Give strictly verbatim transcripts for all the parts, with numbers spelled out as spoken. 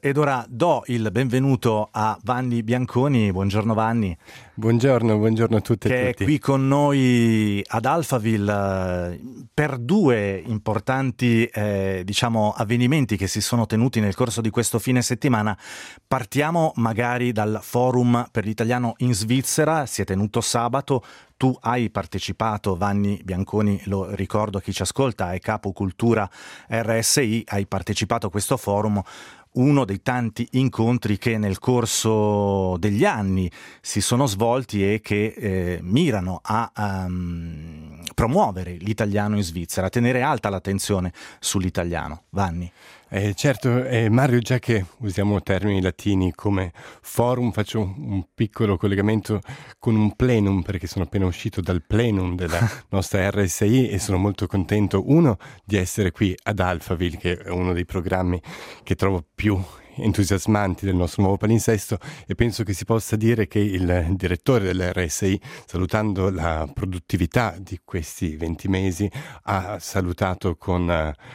ed ora do il benvenuto a Vanni Bianconi. Buongiorno Vanni. Buongiorno, buongiorno a tutte che e tutti. È qui con noi ad Alphaville per due importanti eh, diciamo avvenimenti che si sono tenuti nel corso di questo fine settimana. Partiamo magari dal Forum per l'Italiano in Svizzera, si è tenuto sabato. Tu hai partecipato, Vanni Bianconi, lo ricordo a chi ci ascolta, è capo cultura R S I, hai partecipato a questo forum, uno dei tanti incontri che nel corso degli anni si sono svolti e che eh, mirano a um, promuovere l'italiano in Svizzera, a tenere alta l'attenzione sull'italiano. Vanni. Eh, certo, eh, Mario, già che usiamo termini latini come forum, faccio un piccolo collegamento con un plenum, perché sono appena uscito dal plenum della nostra R S I e sono molto contento, uno, di essere qui ad Alphaville, che è uno dei programmi che trovo più entusiasmanti del nostro nuovo palinsesto, e penso che si possa dire che il direttore dell'R S I, salutando la produttività di questi venti mesi, ha salutato con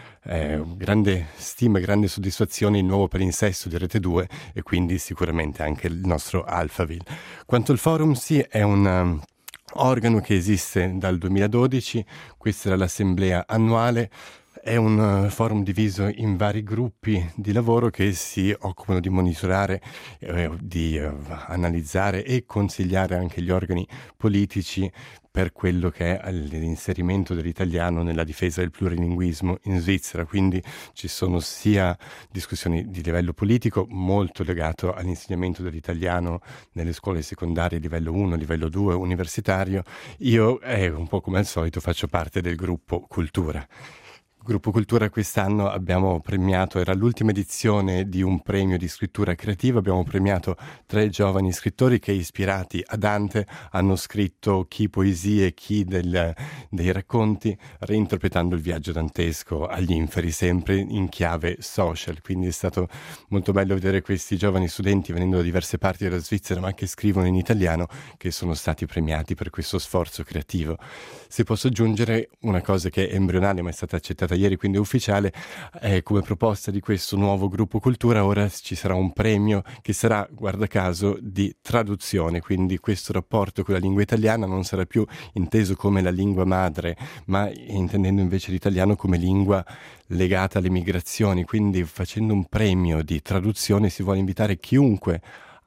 eh, grande stima e grande soddisfazione il nuovo palinsesto di Rete due e quindi sicuramente anche il nostro Alphaville. Quanto al forum, sì, è un um, organo che esiste dal duemiladodici, questa era l'assemblea annuale. È un uh, forum diviso in vari gruppi di lavoro che si occupano di monitorare, eh, di uh, analizzare e consigliare anche gli organi politici per quello che è l'inserimento dell'italiano nella difesa del plurilinguismo in Svizzera. Quindi ci sono sia discussioni di livello politico molto legato all'insegnamento dell'italiano nelle scuole secondarie livello uno, livello due, universitario. Io, eh, un po' come al solito, faccio parte del gruppo Cultura. Gruppo Cultura quest'anno abbiamo premiato, era l'ultima edizione di un premio di scrittura creativa, abbiamo premiato tre giovani scrittori che, ispirati a Dante, hanno scritto chi poesie, chi del, dei racconti, reinterpretando il viaggio dantesco agli inferi, sempre in chiave social. Quindi è stato molto bello vedere questi giovani studenti venendo da diverse parti della Svizzera, ma che scrivono in italiano, che sono stati premiati per questo sforzo creativo. Se posso aggiungere una cosa che è embrionale ma è stata accettata ieri, quindi è ufficiale, eh, come proposta di questo nuovo gruppo Cultura, ora ci sarà un premio che sarà, guarda caso, di traduzione, quindi questo rapporto con la lingua italiana non sarà più inteso come la lingua madre, ma intendendo invece l'italiano come lingua legata alle migrazioni. Quindi facendo un premio di traduzione si vuole invitare chiunque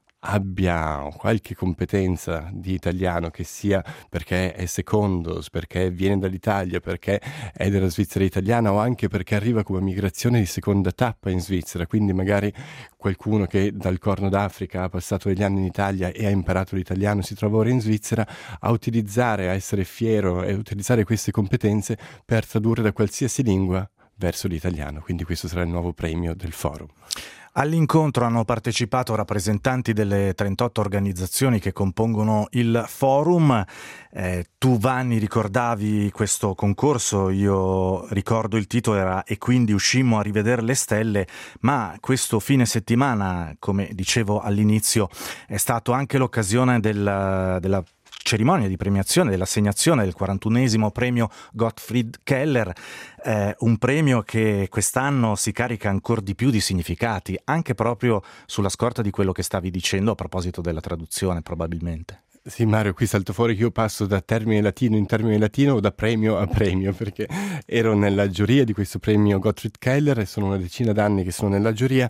abbia qualche competenza di italiano, che sia perché è secondos, perché viene dall'Italia, perché è della Svizzera italiana o anche perché arriva come migrazione di seconda tappa in Svizzera, quindi magari qualcuno che dal Corno d'Africa ha passato degli anni in Italia e ha imparato l'italiano, si trova ora in Svizzera, a utilizzare, a essere fiero e utilizzare queste competenze per tradurre da qualsiasi lingua verso l'italiano. Quindi questo sarà il nuovo premio del forum. All'incontro hanno partecipato rappresentanti delle trentotto organizzazioni che compongono il forum. Eh, tu, Vanni, ricordavi questo concorso, io ricordo il titolo era "E quindi uscimmo a rivedere le stelle", ma questo fine settimana, come dicevo all'inizio, è stato anche l'occasione del, della cerimonia di premiazione, dell'assegnazione del quarantunesimo premio Gottfried Keller, eh, un premio che quest'anno si carica ancora di più di significati, anche proprio sulla scorta di quello che stavi dicendo a proposito della traduzione, probabilmente. Sì, Mario, qui salto fuori che io passo da termine latino in termine latino o da premio a premio, perché ero nella giuria di questo premio Gottfried Keller e sono una decina d'anni che sono nella giuria.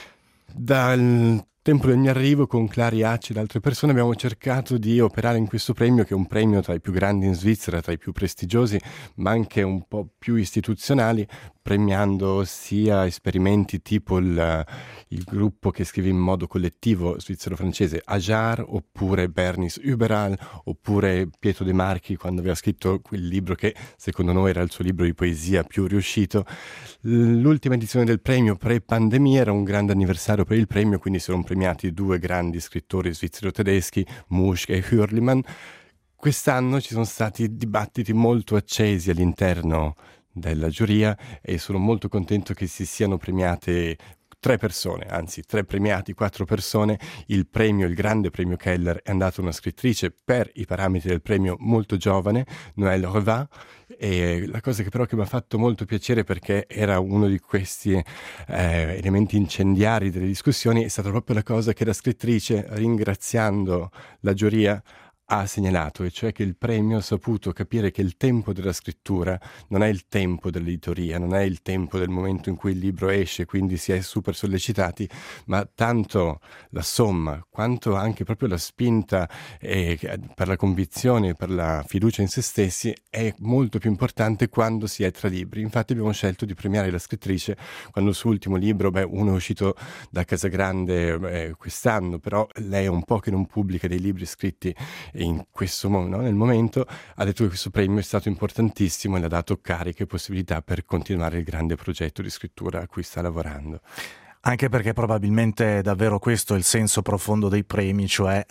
Dal tempo del mio arrivo, con Clari Acci ed altre persone, abbiamo cercato di operare in questo premio, che è un premio tra i più grandi in Svizzera, tra i più prestigiosi, ma anche un po' più istituzionali, premiando sia esperimenti tipo il, il gruppo che scrive in modo collettivo svizzero-francese Ajar, oppure Bernis Überall, oppure Pietro De Marchi quando aveva scritto quel libro che secondo noi era il suo libro di poesia più riuscito. L'ultima edizione del premio pre-pandemia era un grande anniversario per il premio, quindi si erano premiati due grandi scrittori svizzero-tedeschi, Musch e Hürlimann. Quest'anno ci sono stati dibattiti molto accesi all'interno della giuria e sono molto contento che si siano premiate tre persone, anzi tre premiati, quattro persone. Il premio, il grande premio Keller, è andato a una scrittrice per i parametri del premio molto giovane, Noëlle Revin, E la cosa che però che mi ha fatto molto piacere, perché era uno di questi eh, elementi incendiari delle discussioni, è stata proprio la cosa che la scrittrice, ringraziando la giuria, ha segnalato, e cioè che il premio ha saputo capire che il tempo della scrittura non è il tempo dell'editoria, non è il tempo del momento in cui il libro esce, quindi si è super sollecitati, ma tanto la somma quanto anche proprio la spinta eh, per la convinzione, per la fiducia in se stessi è molto più importante quando si è tra libri. Infatti abbiamo scelto di premiare la scrittrice quando il suo ultimo libro, beh, uno è uscito da Casagrande eh, quest'anno, però lei è un po' che non pubblica dei libri scritti in questo no, nel momento, ha detto che questo premio è stato importantissimo e le ha dato cariche e possibilità per continuare il grande progetto di scrittura a cui sta lavorando. Anche perché probabilmente è davvero questo il senso profondo dei premi, cioè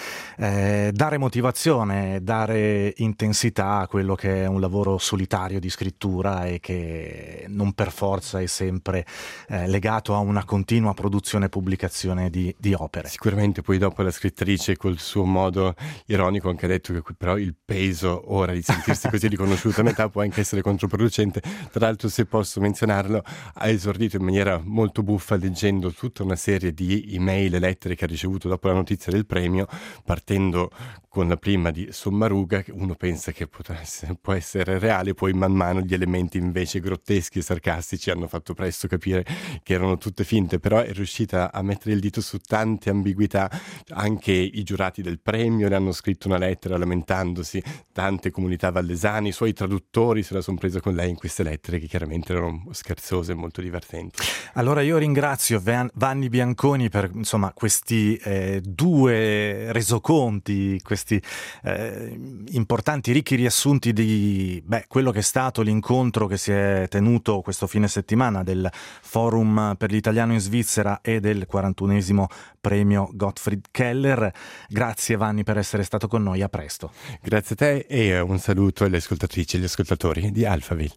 eh, dare motivazione, dare intensità a quello che è un lavoro solitario di scrittura e che non per forza è sempre eh, legato a una continua produzione e pubblicazione di, di opere. Sicuramente poi dopo la scrittrice col suo modo ironico anche ha detto che però il peso ora di sentirsi così riconosciuta a metà può anche essere controproducente. Tra l'altro, se posso menzionarlo, ha esordito in maniera molto buffa leggendo tutta una serie di email e lettere che ha ricevuto dopo la notizia del premio, partendo con la prima di Sommaruga, che uno pensa che potrà essere, può essere reale, poi man mano gli elementi invece grotteschi e sarcastici hanno fatto presto capire che erano tutte finte, però è riuscita a mettere il dito su tante ambiguità. Anche i giurati del premio le hanno scritto una lettera lamentandosi, tante comunità vallesane, i suoi traduttori se la sono presa con lei in queste lettere che chiaramente erano scherzose e molto divertenti. Allora io ringrazio Vanni Bianconi per insomma questi eh, due resoconti, questi eh, importanti, ricchi riassunti di beh, quello che è stato l'incontro che si è tenuto questo fine settimana del Forum per l'Italiano in Svizzera e del quarantunesimo premio Gottfried Keller. Grazie Vanni per essere stato con noi, a presto. Grazie a te e un saluto alle ascoltatrici e agli ascoltatori di Alphaville.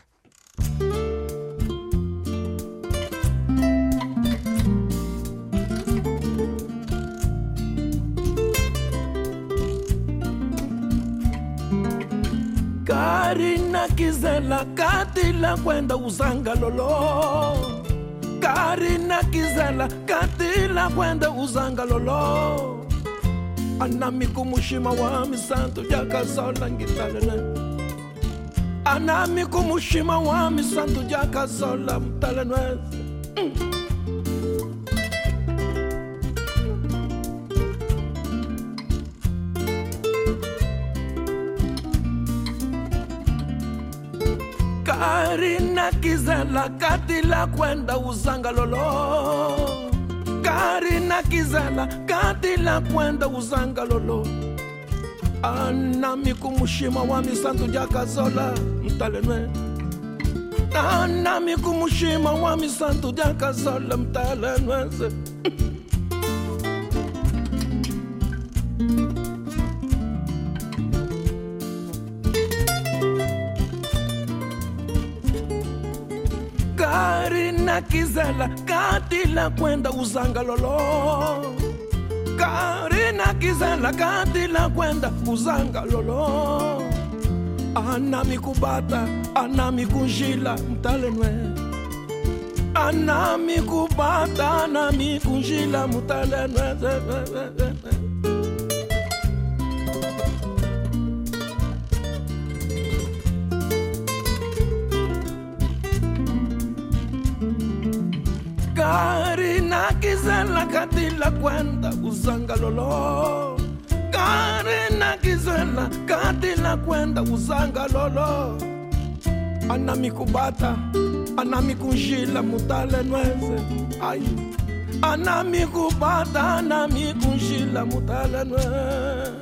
Karina Kizela katila kwenda uzangalolo. Karina Kizela katila kwenda uzangalolo. Anami kumushima wami santo jakazola ngitalene. Anami kumushima wami santo jakazola mtalene. Mm. Karina Kizela katila kwenda uzangalolo. Karina Kizela katila kwenda uzangalolo. Anami kumushima wami santo jakazola mtalenwe. Anami kumushima wami santo jakazola mtalenwe. Karina Kizela katila kwenda uzangalolo. Karina Kizela katila kwenda uzangalolo. Anami kubata, anami kunjila mtalenwe. Anami kubata, anami kunjila mtalenwe. Karina Kizela katila kwenda uzangalolo. Karina Kizela katila kwenda uzangalolo. Anami kubata, anami kunjila mutalenweze. Ay. Anami kubata, anami kunjila mutalenweze.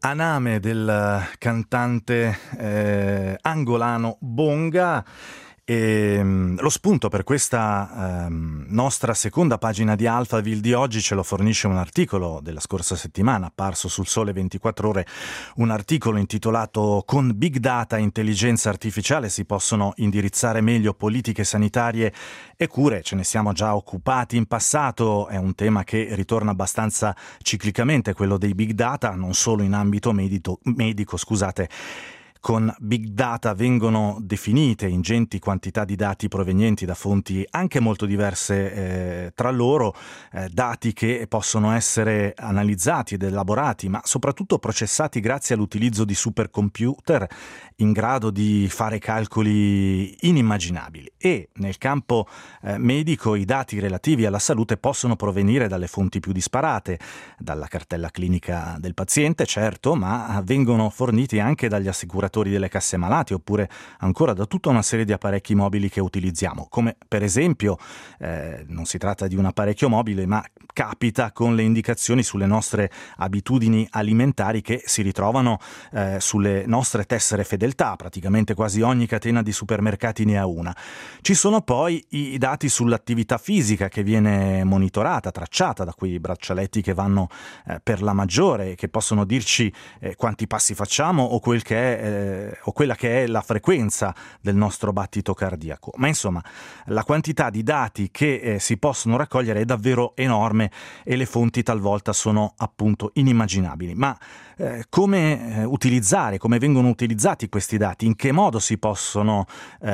Aname del cantante eh, angolano Bonga. E, um, lo spunto per questa um, nostra seconda pagina di Alphaville di oggi ce lo fornisce un articolo della scorsa settimana apparso sul Sole ventiquattro Ore, un articolo intitolato "Con Big Data e Intelligenza Artificiale si possono indirizzare meglio politiche sanitarie e cure". Ce ne siamo già occupati in passato, è un tema che ritorna abbastanza ciclicamente, quello dei big data, non solo in ambito medico, medico scusate. Con big data vengono definite ingenti quantità di dati provenienti da fonti anche molto diverse eh, tra loro, eh, dati che possono essere analizzati ed elaborati, ma soprattutto processati grazie all'utilizzo di supercomputer in grado di fare calcoli inimmaginabili. E nel campo eh, medico i dati relativi alla salute possono provenire dalle fonti più disparate, dalla cartella clinica del paziente, certo, ma vengono forniti anche dagli assicuratori delle casse malati, oppure ancora da tutta una serie di apparecchi mobili che utilizziamo, come per esempio eh, non si tratta di un apparecchio mobile, ma capita con le indicazioni sulle nostre abitudini alimentari che si ritrovano eh, sulle nostre tessere fedeltà. Praticamente quasi ogni catena di supermercati ne ha una. Ci sono poi i dati sull'attività fisica che viene monitorata, tracciata da quei braccialetti che vanno eh, per la maggiore, che possono dirci eh, quanti passi facciamo o quel che è eh, o quella che è la frequenza del nostro battito cardiaco. Ma insomma, la quantità di dati che eh, si possono raccogliere è davvero enorme e le fonti talvolta sono appunto inimmaginabili. Ma eh, come eh, utilizzare, come vengono utilizzati questi dati? In che modo si possono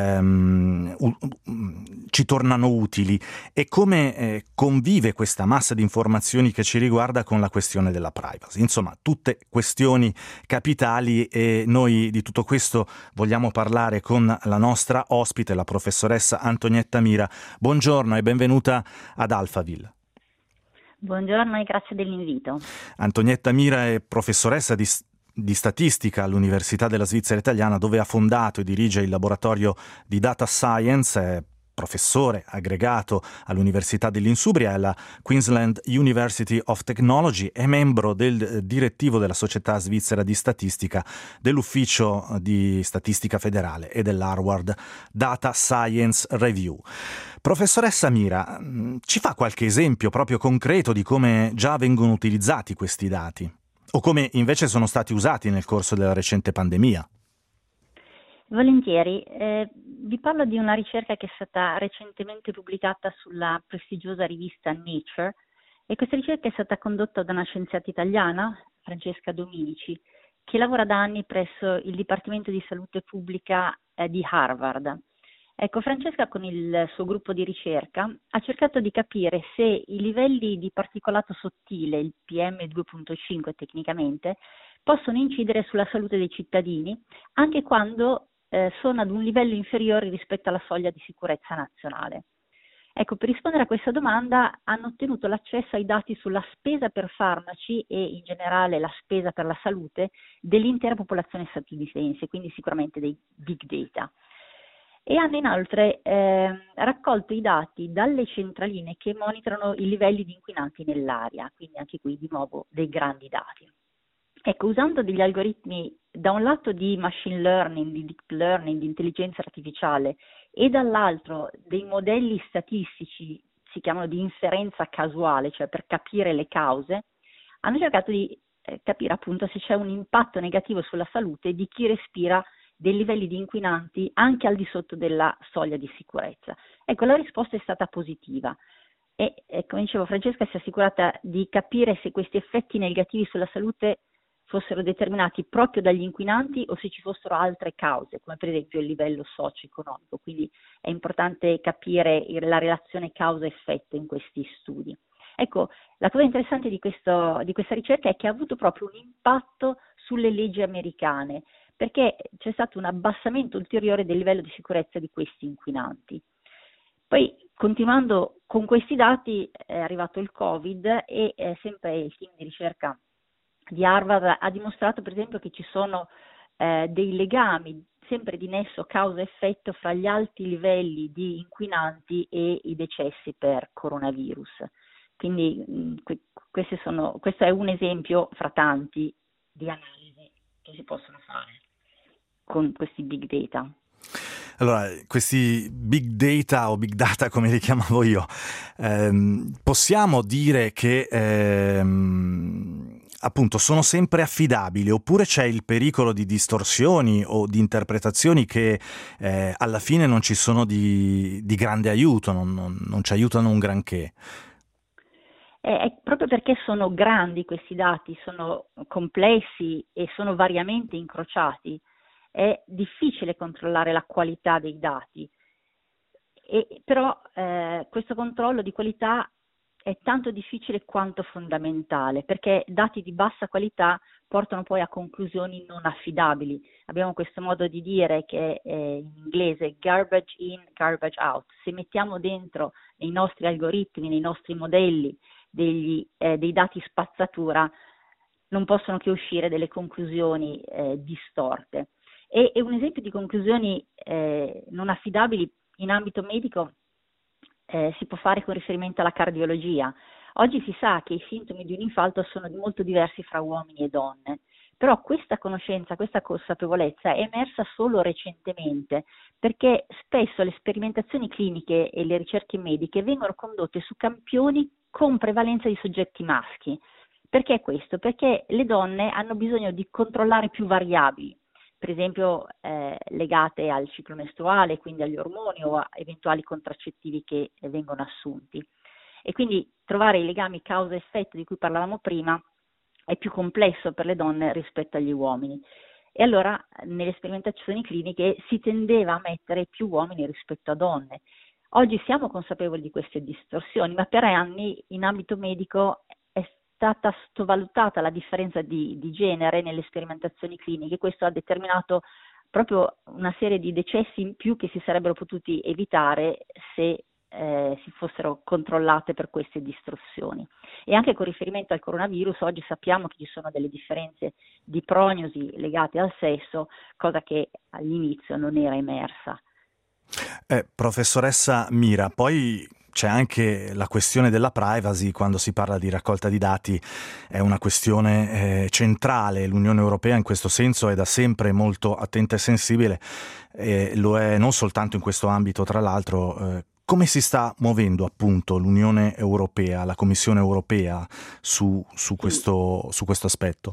ehm, u- ci tornano utili? E come eh, convive questa massa di informazioni che ci riguarda con la questione della privacy? Insomma, tutte questioni capitali, e noi di tutto questo vogliamo parlare con la nostra ospite, la professoressa Antonietta Mira. Buongiorno e benvenuta ad Alphaville. Buongiorno e grazie dell'invito. Antonietta Mira è professoressa di di statistica all'Università della Svizzera Italiana, dove ha fondato e dirige il laboratorio di data science, è professore aggregato all'Università dell'Insubria e alla Queensland University of Technology, è membro del direttivo della Società Svizzera di Statistica, dell'Ufficio di Statistica Federale e dell'Harvard Data Science Review. Professoressa Mira, ci fa qualche esempio proprio concreto di come già vengono utilizzati questi dati? O come invece sono stati usati nel corso della recente pandemia? Volentieri. Eh, vi parlo di una ricerca che è stata recentemente pubblicata sulla prestigiosa rivista Nature, e questa ricerca è stata condotta da una scienziata italiana, Francesca Dominici, che lavora da anni presso il Dipartimento di Salute Pubblica eh, di Harvard. Ecco, Francesca con il suo gruppo di ricerca ha cercato di capire se i livelli di particolato sottile, il P M due virgola cinque tecnicamente, possono incidere sulla salute dei cittadini anche quando eh, sono ad un livello inferiore rispetto alla soglia di sicurezza nazionale. Ecco, per rispondere a questa domanda hanno ottenuto l'accesso ai dati sulla spesa per farmaci e in generale la spesa per la salute dell'intera popolazione statunitense, quindi sicuramente dei big data. E hanno inoltre eh, raccolto i dati dalle centraline che monitorano i livelli di inquinanti nell'aria, quindi anche qui di nuovo dei grandi dati. Ecco, usando degli algoritmi da un lato di machine learning, di deep learning, di intelligenza artificiale, e dall'altro dei modelli statistici, si chiamano di inferenza casuale, cioè per capire le cause, hanno cercato di eh, capire appunto se c'è un impatto negativo sulla salute di chi respira dei livelli di inquinanti anche al di sotto della soglia di sicurezza. Ecco, la risposta è stata positiva e, e come dicevo, Francesca si è assicurata di capire se questi effetti negativi sulla salute fossero determinati proprio dagli inquinanti o se ci fossero altre cause, come per esempio il livello socio-economico. Quindi è importante capire la relazione causa-effetto in questi studi. Ecco, la cosa interessante di, questo, di questa ricerca è che ha avuto proprio un impatto sulle leggi americane, perché c'è stato un abbassamento ulteriore del livello di sicurezza di questi inquinanti. Poi, continuando con questi dati, è arrivato il Covid e eh, sempre il team di ricerca di Harvard ha dimostrato, per esempio, che ci sono eh, dei legami sempre di nesso causa-effetto fra gli alti livelli di inquinanti e i decessi per coronavirus. Quindi mh, que- queste sono, questo è un esempio fra tanti di analisi che si possono fare con questi big data. Allora, questi big data o big data, come li chiamavo io, ehm, possiamo dire che ehm, appunto sono sempre affidabili, oppure c'è il pericolo di distorsioni o di interpretazioni che eh, alla fine non ci sono di, di grande aiuto, non, non, non ci aiutano un granché? È proprio perché sono grandi questi dati, sono complessi e sono variamente incrociati, è difficile controllare la qualità dei dati, e, però eh, questo controllo di qualità è tanto difficile quanto fondamentale, perché dati di bassa qualità portano poi a conclusioni non affidabili. Abbiamo questo modo di dire che è in inglese garbage in, garbage out. Se mettiamo dentro nei nostri algoritmi, nei nostri modelli degli, eh, dei dati spazzatura, non possono che uscire delle conclusioni eh, distorte. E, e un esempio di conclusioni eh, non affidabili in ambito medico eh, si può fare con riferimento alla cardiologia. Oggi si sa che i sintomi di un infarto sono molto diversi fra uomini e donne, però questa conoscenza, questa consapevolezza è emersa solo recentemente, perché spesso le sperimentazioni cliniche e le ricerche mediche vengono condotte su campioni con prevalenza di soggetti maschi. Perché questo? Perché le donne hanno bisogno di controllare più variabili, per esempio eh, legate al ciclo mestruale, quindi agli ormoni o a eventuali contraccettivi che eh, vengono assunti. E quindi trovare i legami causa-effetto di cui parlavamo prima è più complesso per le donne rispetto agli uomini. E allora nelle sperimentazioni cliniche si tendeva a mettere più uomini rispetto a donne. Oggi siamo consapevoli di queste distorsioni, ma per anni in ambito medico è stata sottovalutata la differenza di, di genere nelle sperimentazioni cliniche. Questo ha determinato proprio una serie di decessi in più che si sarebbero potuti evitare se eh, si fossero controllate per queste distorsioni. E anche con riferimento al coronavirus, oggi sappiamo che ci sono delle differenze di prognosi legate al sesso, cosa che all'inizio non era emersa. Eh, professoressa Mira, poi c'è anche la questione della privacy quando si parla di raccolta di dati, è una questione eh, centrale. L'Unione Europea in questo senso è da sempre molto attenta e sensibile, e lo è non soltanto in questo ambito, tra l'altro. Eh, come si sta muovendo appunto l'Unione Europea, la Commissione Europea su, su, questo, su questo aspetto?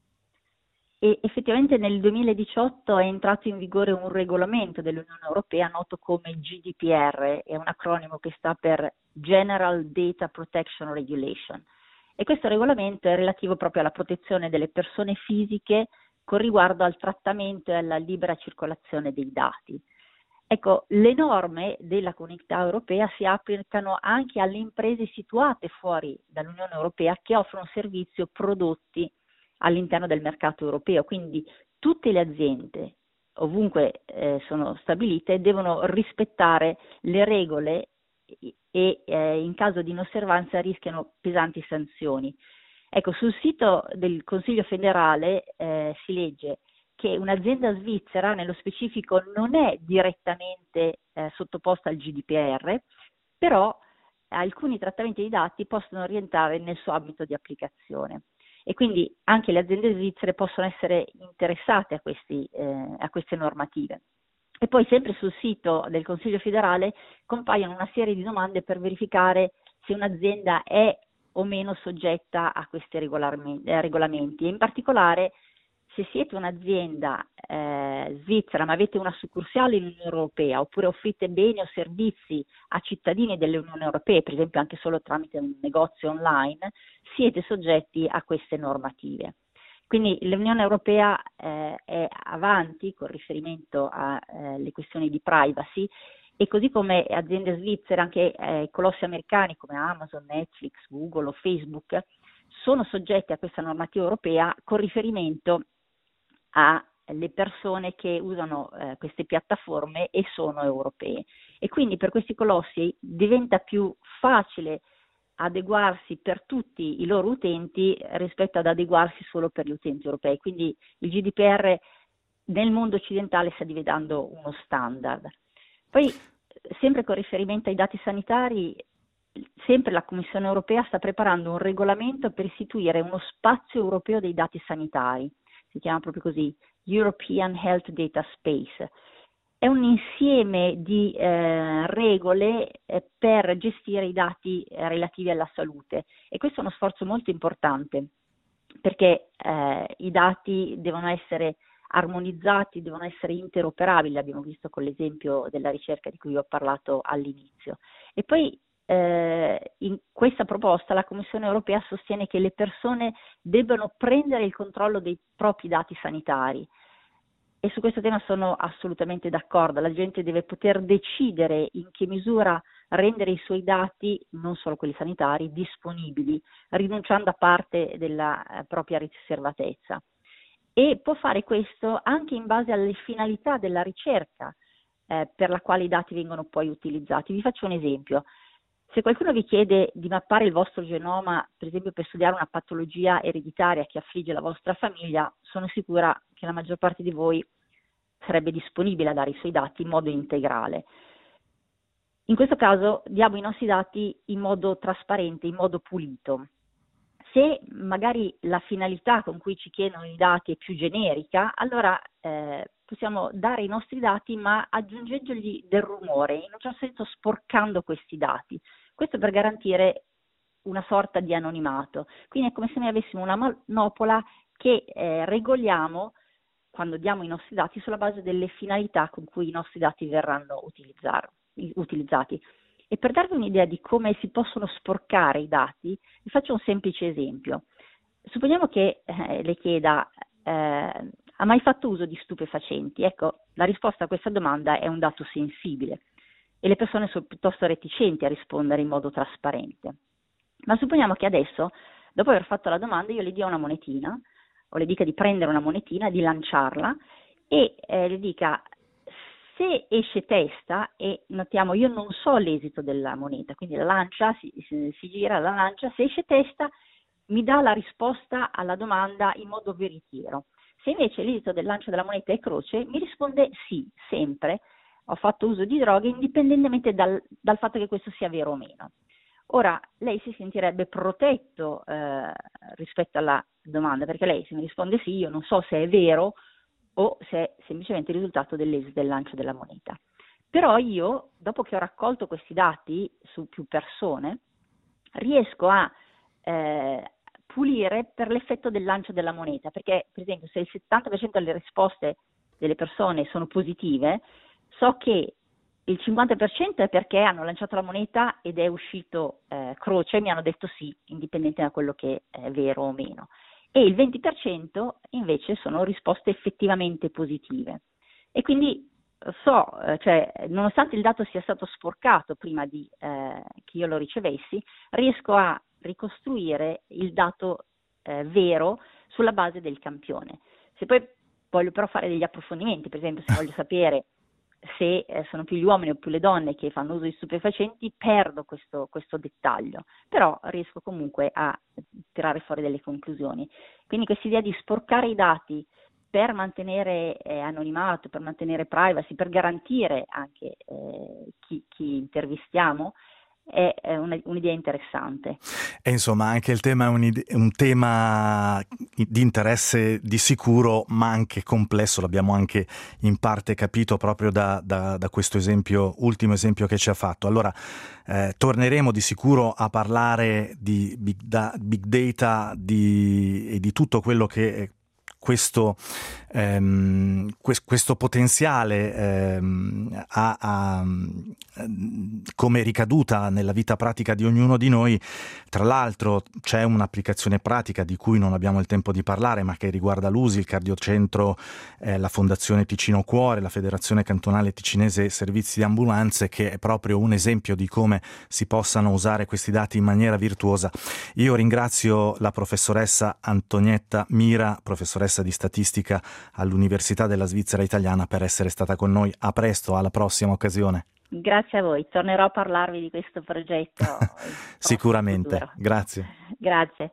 E effettivamente nel duemiladiciotto è entrato in vigore un regolamento dell'Unione Europea noto come G D P R, è un acronimo che sta per General Data Protection Regulation, e questo regolamento è relativo proprio alla protezione delle persone fisiche con riguardo al trattamento e alla libera circolazione dei dati. Ecco, le norme della Comunità Europea si applicano anche alle imprese situate fuori dall'Unione Europea che offrono servizi o prodotti all'interno del mercato europeo, quindi tutte le aziende ovunque eh, sono stabilite devono rispettare le regole e eh, in caso di inosservanza rischiano pesanti sanzioni. Ecco, sul sito del Consiglio federale eh, si legge che un'azienda svizzera nello specifico non è direttamente eh, sottoposta al G D P R, però alcuni trattamenti di dati possono rientrare nel suo ambito di applicazione. E quindi anche le aziende svizzere possono essere interessate a, questi, eh, a queste normative. E poi sempre sul sito del Consiglio federale compaiono una serie di domande per verificare se un'azienda è o meno soggetta a questi regolamenti, e in particolare se siete un'azienda eh, svizzera ma avete una succursale in Unione Europea, oppure offrite beni o servizi a cittadini dell'Unione Europea, per esempio anche solo tramite un negozio online, siete soggetti a queste normative. Quindi l'Unione Europea eh, è avanti con riferimento alle eh, questioni di privacy, e così come aziende svizzere, anche eh, colossi americani come Amazon, Netflix, Google o Facebook sono soggetti a questa normativa europea con riferimento alle persone che usano eh, queste piattaforme e sono europee. E quindi per questi colossi diventa più facile adeguarsi per tutti i loro utenti rispetto ad adeguarsi solo per gli utenti europei. Quindi il G D P R nel mondo occidentale sta diventando uno standard. Poi, sempre con riferimento ai dati sanitari, sempre la Commissione europea sta preparando un regolamento per istituire uno spazio europeo dei dati sanitari, si chiama proprio così, European Health Data Space. È un insieme di eh, regole eh, per gestire i dati eh, relativi alla salute, e questo è uno sforzo molto importante, perché eh, i dati devono essere armonizzati, devono essere interoperabili, l'abbiamo visto con l'esempio della ricerca di cui vi ho parlato all'inizio. E poi eh, in questa proposta la Commissione europea sostiene che le persone debbano prendere il controllo dei propri dati sanitari, e su questo tema sono assolutamente d'accordo. La gente deve poter decidere in che misura rendere i suoi dati, non solo quelli sanitari, disponibili, rinunciando a parte della eh, propria riservatezza. E può fare questo anche in base alle finalità della ricerca eh, per la quale i dati vengono poi utilizzati. Vi faccio un esempio. Se qualcuno vi chiede di mappare il vostro genoma, per esempio per studiare una patologia ereditaria che affligge la vostra famiglia, sono sicura che la maggior parte di voi sarebbe disponibile a dare i suoi dati in modo integrale. In questo caso diamo i nostri dati in modo trasparente, in modo pulito. Se magari la finalità con cui ci chiedono i dati è più generica, allora eh, possiamo dare i nostri dati ma aggiungendogli del rumore, in un certo senso sporcando questi dati. Questo per garantire una sorta di anonimato. Quindi è come se noi avessimo una manopola che eh, regoliamo quando diamo i nostri dati sulla base delle finalità con cui i nostri dati verranno utilizzati. E per darvi un'idea di come si possono sporcare i dati, vi faccio un semplice esempio. Supponiamo che eh, le chieda, eh, ha mai fatto uso di stupefacenti? Ecco, la risposta a questa domanda è un dato sensibile e le persone sono piuttosto reticenti a rispondere in modo trasparente. Ma supponiamo che adesso, dopo aver fatto la domanda, io le dia una monetina, o le dica di prendere una monetina, di lanciarla, e eh, le dica: se esce testa, e notiamo io non so l'esito della moneta, quindi la lancia, si, si, si gira, la lancia, se esce testa mi dà la risposta alla domanda in modo veritiero. Se invece l'esito del lancio della moneta è croce, mi risponde sì, sempre, ho fatto uso di droghe, indipendentemente dal, dal fatto che questo sia vero o meno. Ora, lei si sentirebbe protetto eh, rispetto alla domanda, perché lei se mi risponde sì, io non so se è vero o se è semplicemente il risultato dell'esito del lancio della moneta. Però io, dopo che ho raccolto questi dati su più persone, riesco a eh, pulire per l'effetto del lancio della moneta, perché per esempio se il settanta per cento delle risposte delle persone sono positive, so che il cinquanta per cento è perché hanno lanciato la moneta ed è uscito eh, croce e mi hanno detto sì, indipendente da quello che è vero o meno. E il venti per cento invece sono risposte effettivamente positive. E quindi so, cioè, nonostante il dato sia stato sporcato prima di eh, che io lo ricevessi, riesco a ricostruire il dato eh, vero sulla base del campione. Se poi voglio però fare degli approfondimenti, per esempio se voglio sapere se eh, sono più gli uomini o più le donne che fanno uso di stupefacenti, perdo questo, questo dettaglio, però riesco comunque a tirare fuori delle conclusioni. Quindi questa idea di sporcare i dati per mantenere eh, anonimato, per mantenere privacy, per garantire anche eh, chi, chi intervistiamo, è, è una, un'idea interessante. E insomma anche il tema è un, un tema di interesse di sicuro, ma anche complesso, l'abbiamo anche in parte capito proprio da, da, da questo esempio, ultimo esempio che ci ha fatto. Allora eh, torneremo di sicuro a parlare di big, da, big data di, e di tutto quello che questo, ehm, questo potenziale ehm, ha, ha come ricaduta nella vita pratica di ognuno di noi. Tra l'altro c'è un'applicazione pratica di cui non abbiamo il tempo di parlare, ma che riguarda l'U S I, il Cardiocentro, eh, la Fondazione Ticino Cuore, la Federazione Cantonale Ticinese Servizi di Ambulanze, che è proprio un esempio di come si possano usare questi dati in maniera virtuosa. Io ringrazio la professoressa Antonietta Mira, professoressa di statistica all'Università della Svizzera Italiana, per essere stata con noi. A presto, alla prossima occasione. Grazie a voi, tornerò a parlarvi di questo progetto. Sicuramente, grazie. Grazie.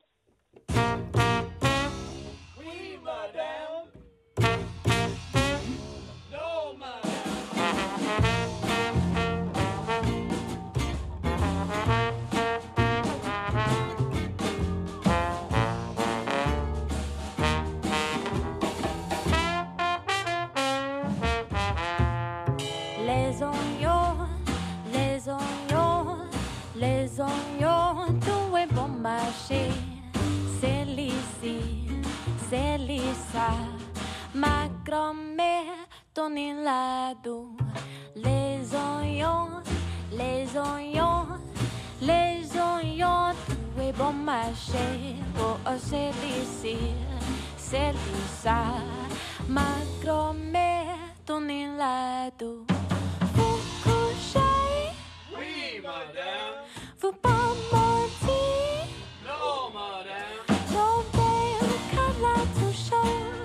Les oignons, tout est bon marché. C'est l'ici, c'est lisa. Ma grand-mère donne là-dessous. Les oignons, les oignons, les oignons, tout est bon marché. Oh, oh, c'est l'ici, c'est lisa. Ma grand-mère donne là-dessous. Vous couchez? Oui, madame. Vous pas mentir? Non, madame. Non, bel cala tout chaud.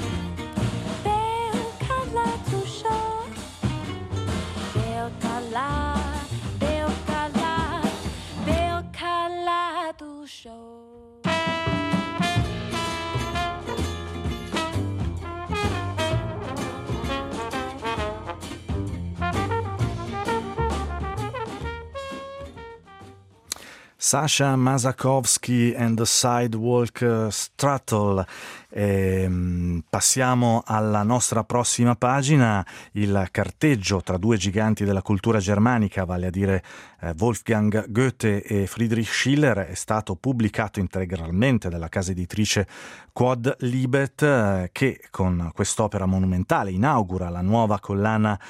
Bel cala tout chaud. Bel cala, bel cala, bel cala tout chaud. Sasha Mazakovsky and the Sidewalk Struttle. E, passiamo alla nostra prossima pagina. Il carteggio tra due giganti della cultura germanica, vale a dire eh, Wolfgang Goethe e Friedrich Schiller, è stato pubblicato integralmente dalla casa editrice Quod Libet, eh, che con quest'opera monumentale inaugura la nuova collana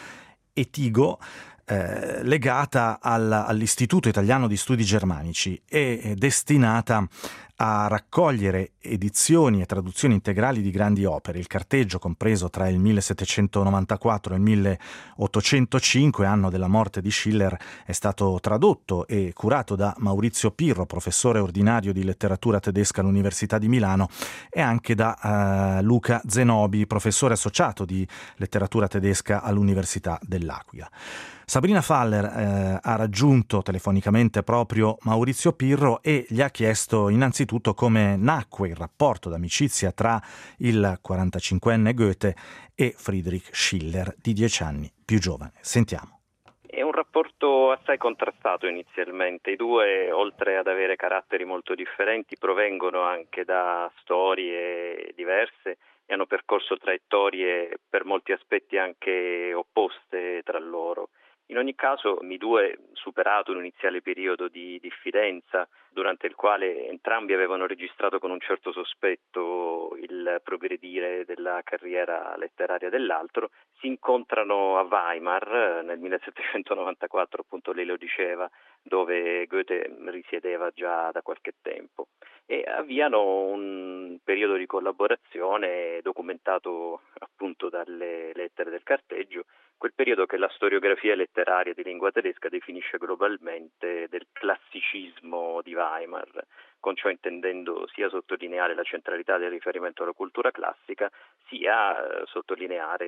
Etigo, Eh, legata al, all'Istituto Italiano di Studi Germanici e è destinata a raccogliere edizioni e traduzioni integrali di grandi opere. Il carteggio, compreso tra il millesettecentonovantaquattro e il milleottocentocinque, anno della morte di Schiller, è stato tradotto e curato da Maurizio Pirro, professore ordinario di letteratura tedesca all'Università di Milano, e anche da eh, Luca Zenobi, professore associato di letteratura tedesca all'Università dell'Aquila. Sabrina Faller eh, ha raggiunto telefonicamente proprio Maurizio Pirro e gli ha chiesto innanzitutto come nacque il rapporto d'amicizia tra il quarantacinquenne Goethe e Friedrich Schiller, di dieci anni più giovane. Sentiamo. È un rapporto assai contrastato inizialmente. I due, oltre ad avere caratteri molto differenti, provengono anche da storie diverse e hanno percorso traiettorie per molti aspetti anche opposte tra loro. In ogni caso, i due, superato un iniziale periodo di diffidenza, durante il quale entrambi avevano registrato con un certo sospetto il progredire della carriera letteraria dell'altro, si incontrano a Weimar nel millesettecentonovantaquattro, appunto lei lo diceva, dove Goethe risiedeva già da qualche tempo, e avviano un periodo di collaborazione documentato appunto dalle lettere del carteggio, quel periodo che la storiografia letteraria di lingua tedesca definisce globalmente del classicismo di Weimar, con ciò intendendo sia sottolineare la centralità del riferimento alla cultura classica, sia eh, sottolineare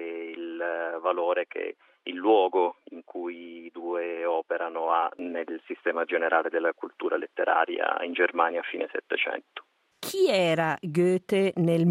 il valore che il luogo in cui i due operano ha nel sistema generale della cultura letteraria in Germania a fine Settecento. Chi era Goethe nel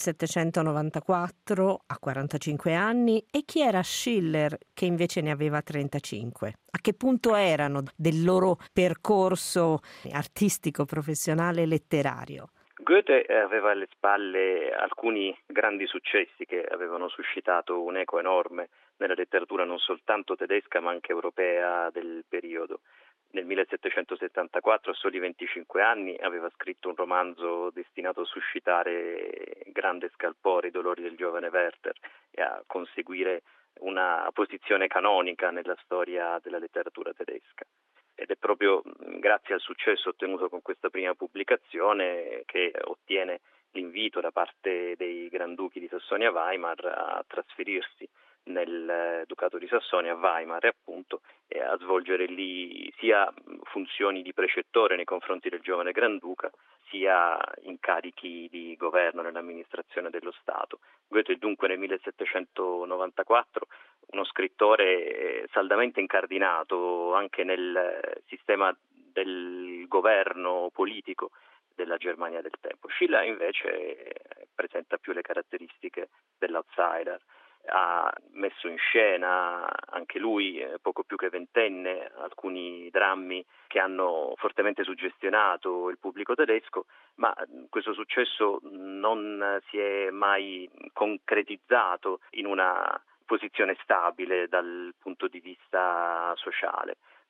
millesettecentonovantaquattro a quarantacinque anni e chi era Schiller che invece ne aveva trentacinque? A che punto erano del loro percorso artistico, professionale e letterario? Goethe aveva alle spalle alcuni grandi successi che avevano suscitato un'eco enorme nella letteratura non soltanto tedesca ma anche europea del periodo. Nel millesettecentosettantaquattro, a soli venticinque anni, aveva scritto un romanzo destinato a suscitare grande scalpore, I dolori del giovane Werther, e a conseguire una posizione canonica nella storia della letteratura tedesca. Ed è proprio grazie al successo ottenuto con questa prima pubblicazione che ottiene l'invito da parte dei Granduchi di Sassonia-Weimar a trasferirsi nel Ducato di Sassonia a Weimar e appunto e a svolgere lì sia funzioni di precettore nei confronti del giovane Granduca sia incarichi di governo nell'amministrazione dello Stato. Goethe è dunque nel millesettecentonovantaquattro uno scrittore saldamente incardinato anche nel sistema del governo politico della Germania del tempo. Schiller invece presenta più le caratteristiche dell'outsider. Ha messo in scena anche lui, eh, poco più che ventenne, alcuni drammi che hanno fortemente suggestionato il pubblico tedesco, ma questo successo non si è mai concretizzato in una posizione stabile dal punto di vista sociale.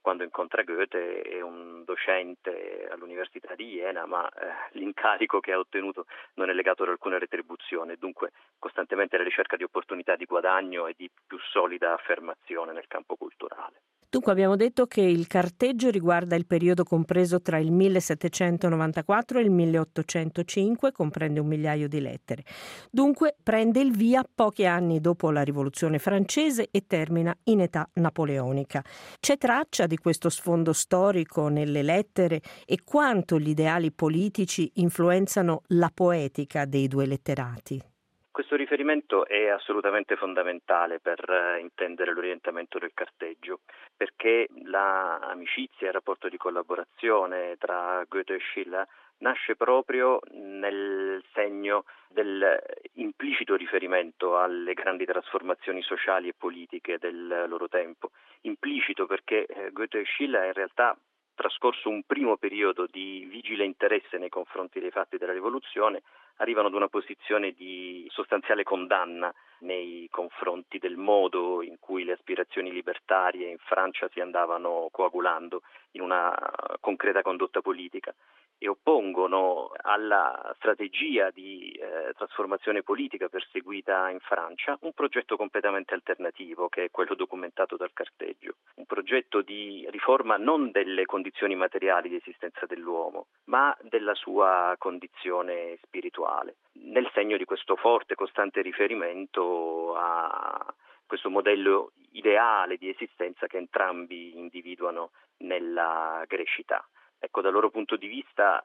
quando incontra Goethe è un docente all'Università di Jena, ma eh, l'incarico che ha ottenuto non è legato ad alcuna retribuzione, dunque costantemente alla ricerca di opportunità di guadagno e di più solida affermazione nel campo culturale. Dunque abbiamo detto che il carteggio riguarda il periodo compreso tra il millesettecentonovantaquattro e il milleottocentocinque, comprende un migliaio di lettere. Dunque prende il via pochi anni dopo la Rivoluzione francese e termina in età napoleonica. C'è traccia di questo sfondo storico nelle lettere e quanto gli ideali politici influenzano la poetica dei due letterati? Questo riferimento è assolutamente fondamentale per eh, intendere l'orientamento del carteggio, perché l'amicizia e il rapporto di collaborazione tra Goethe e Schiller nasce proprio nel segno del implicito riferimento alle grandi trasformazioni sociali e politiche del loro tempo. Implicito perché eh, Goethe e Schiller in realtà trascorso un primo periodo di vigile interesse nei confronti dei fatti della rivoluzione, arrivano ad una posizione di sostanziale condanna nei confronti del modo in cui le aspirazioni libertarie in Francia si andavano coagulando in una concreta condotta politica e oppongono alla strategia di eh, trasformazione politica perseguita in Francia un progetto completamente alternativo, che è quello documentato dal carteggio, un progetto di riforma non delle condizioni materiali di esistenza dell'uomo, ma della sua condizione spirituale, nel segno di questo forte, costante riferimento a questo modello ideale di esistenza che entrambi individuano nella grecità. Ecco, dal loro punto di vista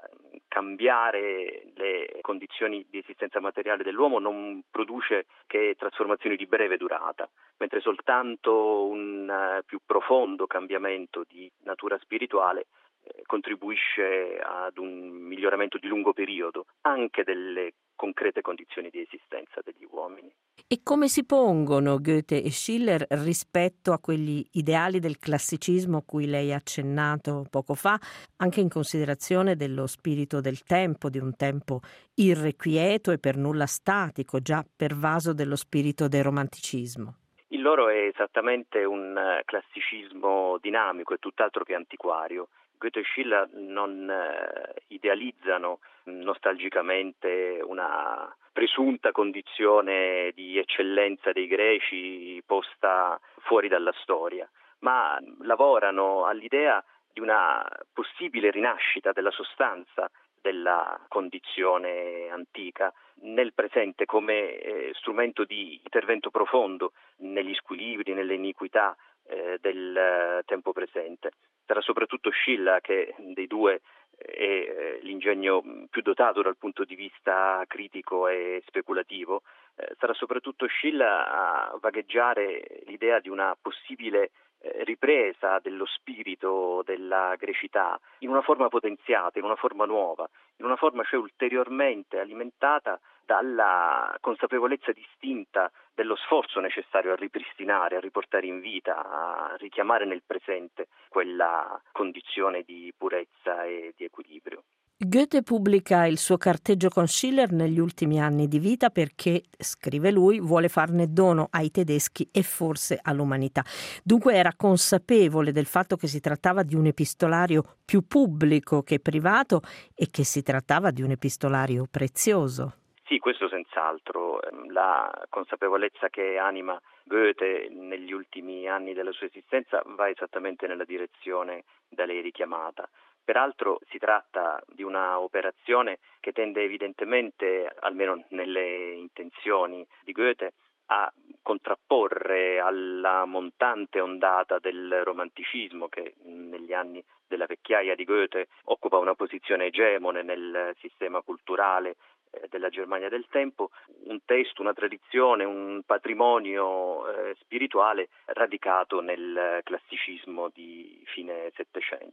cambiare le condizioni di esistenza materiale dell'uomo non produce che trasformazioni di breve durata, mentre soltanto un più profondo cambiamento di natura spirituale eh, contribuisce ad un miglioramento di lungo periodo anche delle concrete condizioni di esistenza degli uomini. E come si pongono Goethe e Schiller rispetto a quegli ideali del classicismo a cui lei ha accennato poco fa, anche in considerazione dello spirito del tempo, di un tempo irrequieto e per nulla statico, già pervaso dello spirito del romanticismo? Il loro è esattamente un classicismo dinamico e tutt'altro che antiquario. Goethe e Schiller non eh, idealizzano nostalgicamente una presunta condizione di eccellenza dei greci posta fuori dalla storia, ma lavorano all'idea di una possibile rinascita della sostanza della condizione antica nel presente come eh, strumento di intervento profondo negli squilibri, nelle iniquità eh, del eh, tempo presente. Sarà soprattutto Schiller che dei due è eh, l'ingegno più dotato dal punto di vista critico e speculativo, eh, sarà soprattutto Schiller a vagheggiare l'idea di una possibile eh, ripresa dello spirito della grecità in una forma potenziata, in una forma nuova, in una forma cioè ulteriormente alimentata dalla consapevolezza distinta dello sforzo necessario a ripristinare, a riportare in vita, a richiamare nel presente quella condizione di purezza e di equilibrio. Goethe pubblica il suo carteggio con Schiller negli ultimi anni di vita perché, scrive lui, vuole farne dono ai tedeschi e forse all'umanità. Dunque era consapevole del fatto che si trattava di un epistolario più pubblico che privato e che si trattava di un epistolario prezioso. Sì, questo senz'altro. La consapevolezza che anima Goethe negli ultimi anni della sua esistenza va esattamente nella direzione da lei richiamata. Peraltro si tratta di una operazione che tende evidentemente, almeno nelle intenzioni di Goethe, a contrapporre alla montante ondata del romanticismo che negli anni della vecchiaia di Goethe occupa una posizione egemone nel sistema culturale della Germania del tempo, un testo, una tradizione, un patrimonio eh, spirituale radicato nel classicismo di fine Settecento.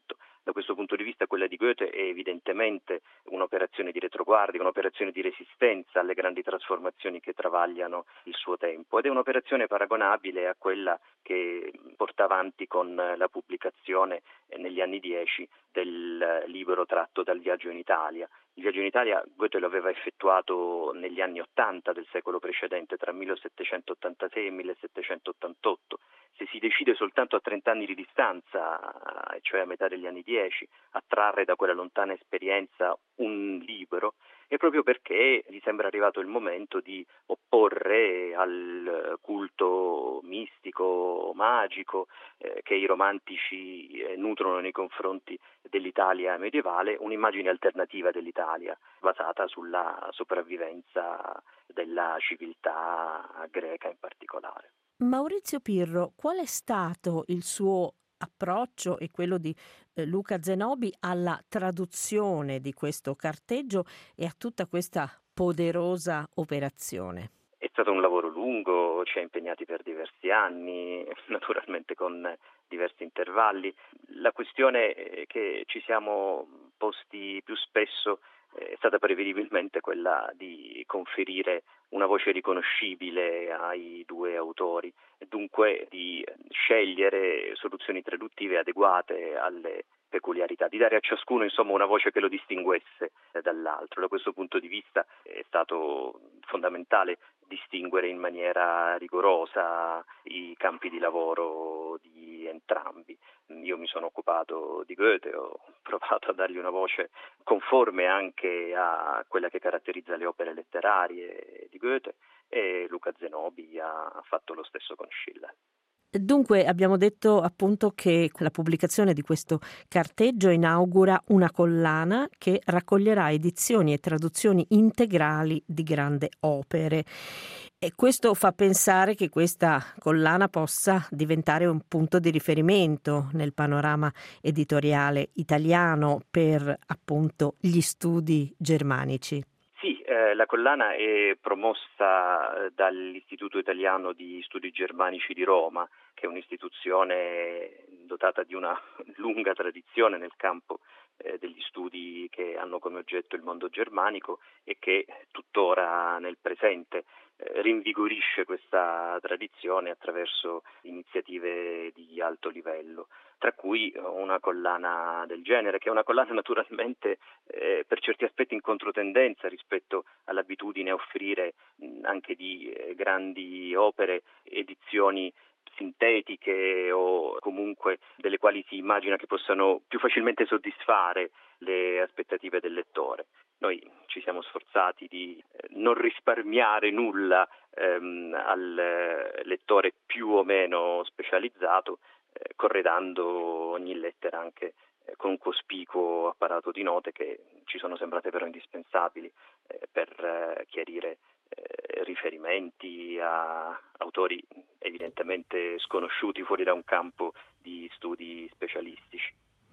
Da questo punto di vista quella di Goethe è evidentemente un'operazione di retroguardia, un'operazione di resistenza alle grandi trasformazioni che travagliano il suo tempo, ed è un'operazione paragonabile a quella che porta avanti con la pubblicazione negli anni dieci del libro tratto dal Viaggio in Italia. Il Viaggio in Italia Goethe lo aveva effettuato negli anni ottanta del secolo precedente, tra millesettecentottantasei e millesettecentottantotto. Se si decide soltanto a trenta anni di distanza, cioè a metà degli anni dieci, a trarre da quella lontana esperienza un libro, è proprio perché gli sembra arrivato il momento di opporre al culto mistico, magico, eh, che i romantici eh, nutrono nei confronti dell'Italia medievale, un'immagine alternativa dell'Italia, basata sulla sopravvivenza della civiltà greca in particolare. Maurizio Pirro, qual è stato il suo approccio e quello di eh, Luca Zenobi alla traduzione di questo carteggio e a tutta questa poderosa operazione? È stato un lavoro lungo, ci ha impegnati per diversi anni, naturalmente con diversi intervalli. La questione che ci siamo posti più spesso è stata prevedibilmente quella di conferire una voce riconoscibile ai due autori e dunque di scegliere soluzioni traduttive adeguate alle peculiarità, di dare a ciascuno insomma una voce che lo distinguesse dall'altro. Da questo punto di vista è stato fondamentale distinguere in maniera rigorosa i campi di lavoro di entrambi. Io mi sono occupato di Goethe, ho provato a dargli una voce conforme anche a quella che caratterizza le opere letterarie di Goethe, e Luca Zenobi ha fatto lo stesso con Schiller. Dunque abbiamo detto appunto che la pubblicazione di questo carteggio inaugura una collana che raccoglierà edizioni e traduzioni integrali di grandi opere. E questo fa pensare che questa collana possa diventare un punto di riferimento nel panorama editoriale italiano per appunto gli studi germanici. Sì, eh, la collana è promossa eh, dall'Istituto Italiano di Studi Germanici di Roma, che è un'istituzione dotata di una lunga tradizione nel campo eh, degli studi che hanno come oggetto il mondo germanico e che tuttora nel presente eh, rinvigorisce questa tradizione attraverso iniziative di alto livello, tra cui una collana del genere, che è una collana naturalmente eh, per certi aspetti in controtendenza rispetto all'abitudine a offrire mh, anche di eh, grandi opere, edizioni sintetiche o comunque delle quali si immagina che possano più facilmente soddisfare le aspettative del lettore. Noi ci siamo sforzati di eh, non risparmiare nulla ehm, al lettore più o meno specializzato, eh, corredando ogni lettera anche eh, con un cospicuo apparato di note che ci sono sembrate però indispensabili eh, per eh, chiarire eh, riferimenti a autori evidentemente sconosciuti fuori da un campo di studi specialistici.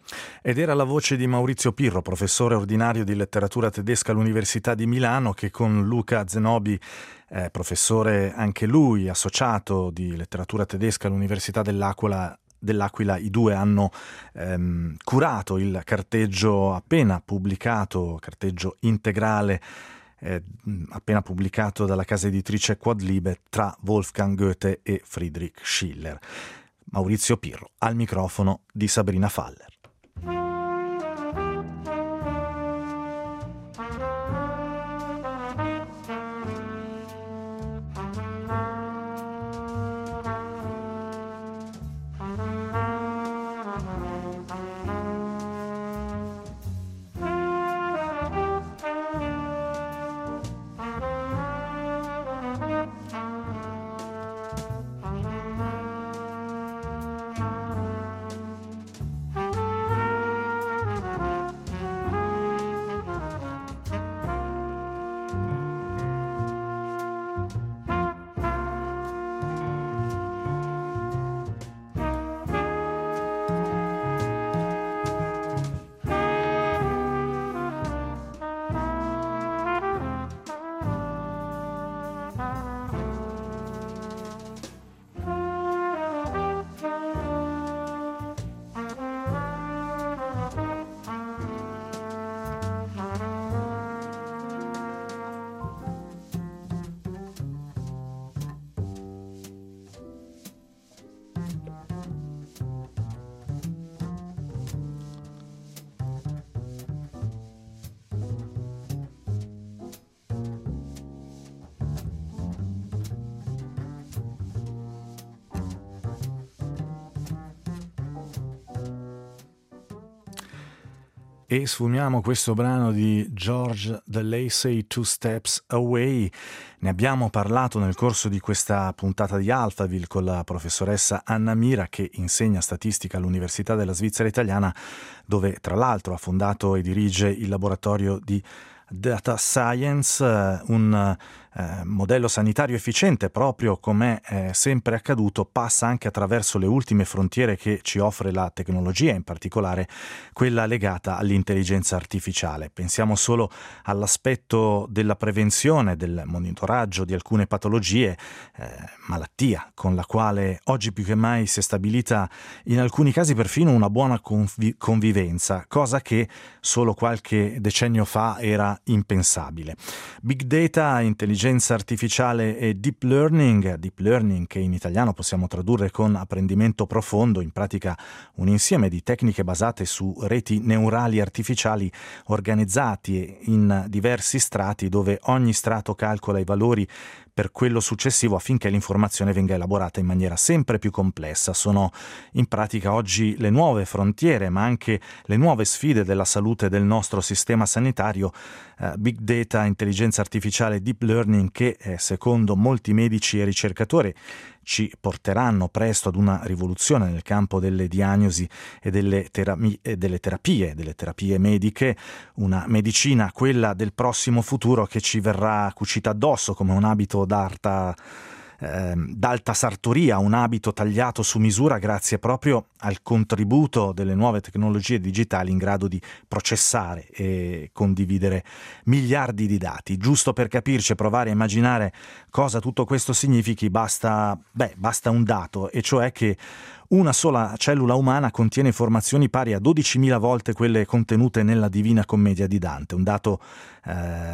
Ed era la voce di Maurizio Pirro, professore ordinario di letteratura tedesca all'Università di Milano, che con Luca Zenobi, eh, professore anche lui associato di letteratura tedesca all'Università dell'Aquila, dell'Aquila i due hanno ehm, curato il carteggio appena pubblicato, carteggio integrale eh, appena pubblicato dalla casa editrice Quadlibe tra Wolfgang Goethe e Friedrich Schiller. Maurizio Pirro al microfono di Sabrina Faller. e sfumiamo questo brano di George The Lacy Two Steps Away. Ne abbiamo parlato nel corso di questa puntata di Alphaville con la professoressa Anna Mira, che insegna statistica all'Università della Svizzera Italiana, dove tra l'altro ha fondato e dirige il laboratorio di Data Science, un eh, modello sanitario efficiente, proprio come è sempre accaduto, passa anche attraverso le ultime frontiere che ci offre la tecnologia, in particolare quella legata all'intelligenza artificiale. Pensiamo solo all'aspetto della prevenzione, del monitoraggio di alcune patologie, eh, malattia con la quale oggi più che mai si è stabilita in alcuni casi perfino una buona convi- convivenza, cosa che solo qualche decennio fa era impensabile. Big data, intelligenza artificiale e deep learning, deep learning che in italiano possiamo tradurre con apprendimento profondo, in pratica un insieme di tecniche basate su reti neurali artificiali organizzati in diversi strati, dove ogni strato calcola i valori per quello successivo affinché l'informazione venga elaborata in maniera sempre più complessa. Sono in pratica oggi le nuove frontiere, ma anche le nuove sfide della salute del nostro sistema sanitario. Uh, big data, intelligenza artificiale, deep learning che eh, secondo molti medici e ricercatori ci porteranno presto ad una rivoluzione nel campo delle diagnosi e delle, terami- e delle terapie, delle terapie mediche, una medicina, quella del prossimo futuro, che ci verrà cucita addosso come un abito d'alta, eh, d'alta sartoria, un abito tagliato su misura grazie proprio al contributo delle nuove tecnologie digitali in grado di processare e condividere miliardi di dati. Giusto per capirci e provare a immaginare cosa tutto questo significhi, basta, beh, basta un dato, e cioè che una sola cellula umana contiene informazioni pari a dodicimila volte quelle contenute nella Divina Commedia di Dante, un dato, eh,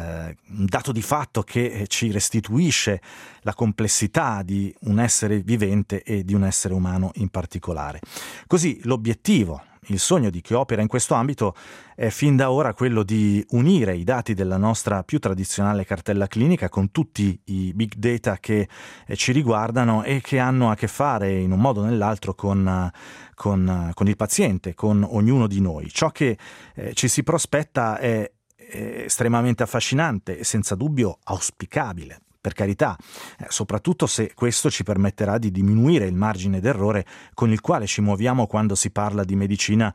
un dato di fatto che ci restituisce la complessità di un essere vivente e di un essere umano in particolare. Così l'obiettivo, il sogno di chi opera in questo ambito è fin da ora quello di unire i dati della nostra più tradizionale cartella clinica con tutti i big data che eh, ci riguardano e che hanno a che fare in un modo o nell'altro con, con, con il paziente, con ognuno di noi. Ciò che eh, ci si prospetta è, è estremamente affascinante e senza dubbio auspicabile. Per carità, eh, soprattutto se questo ci permetterà di diminuire il margine d'errore con il quale ci muoviamo quando si parla di medicina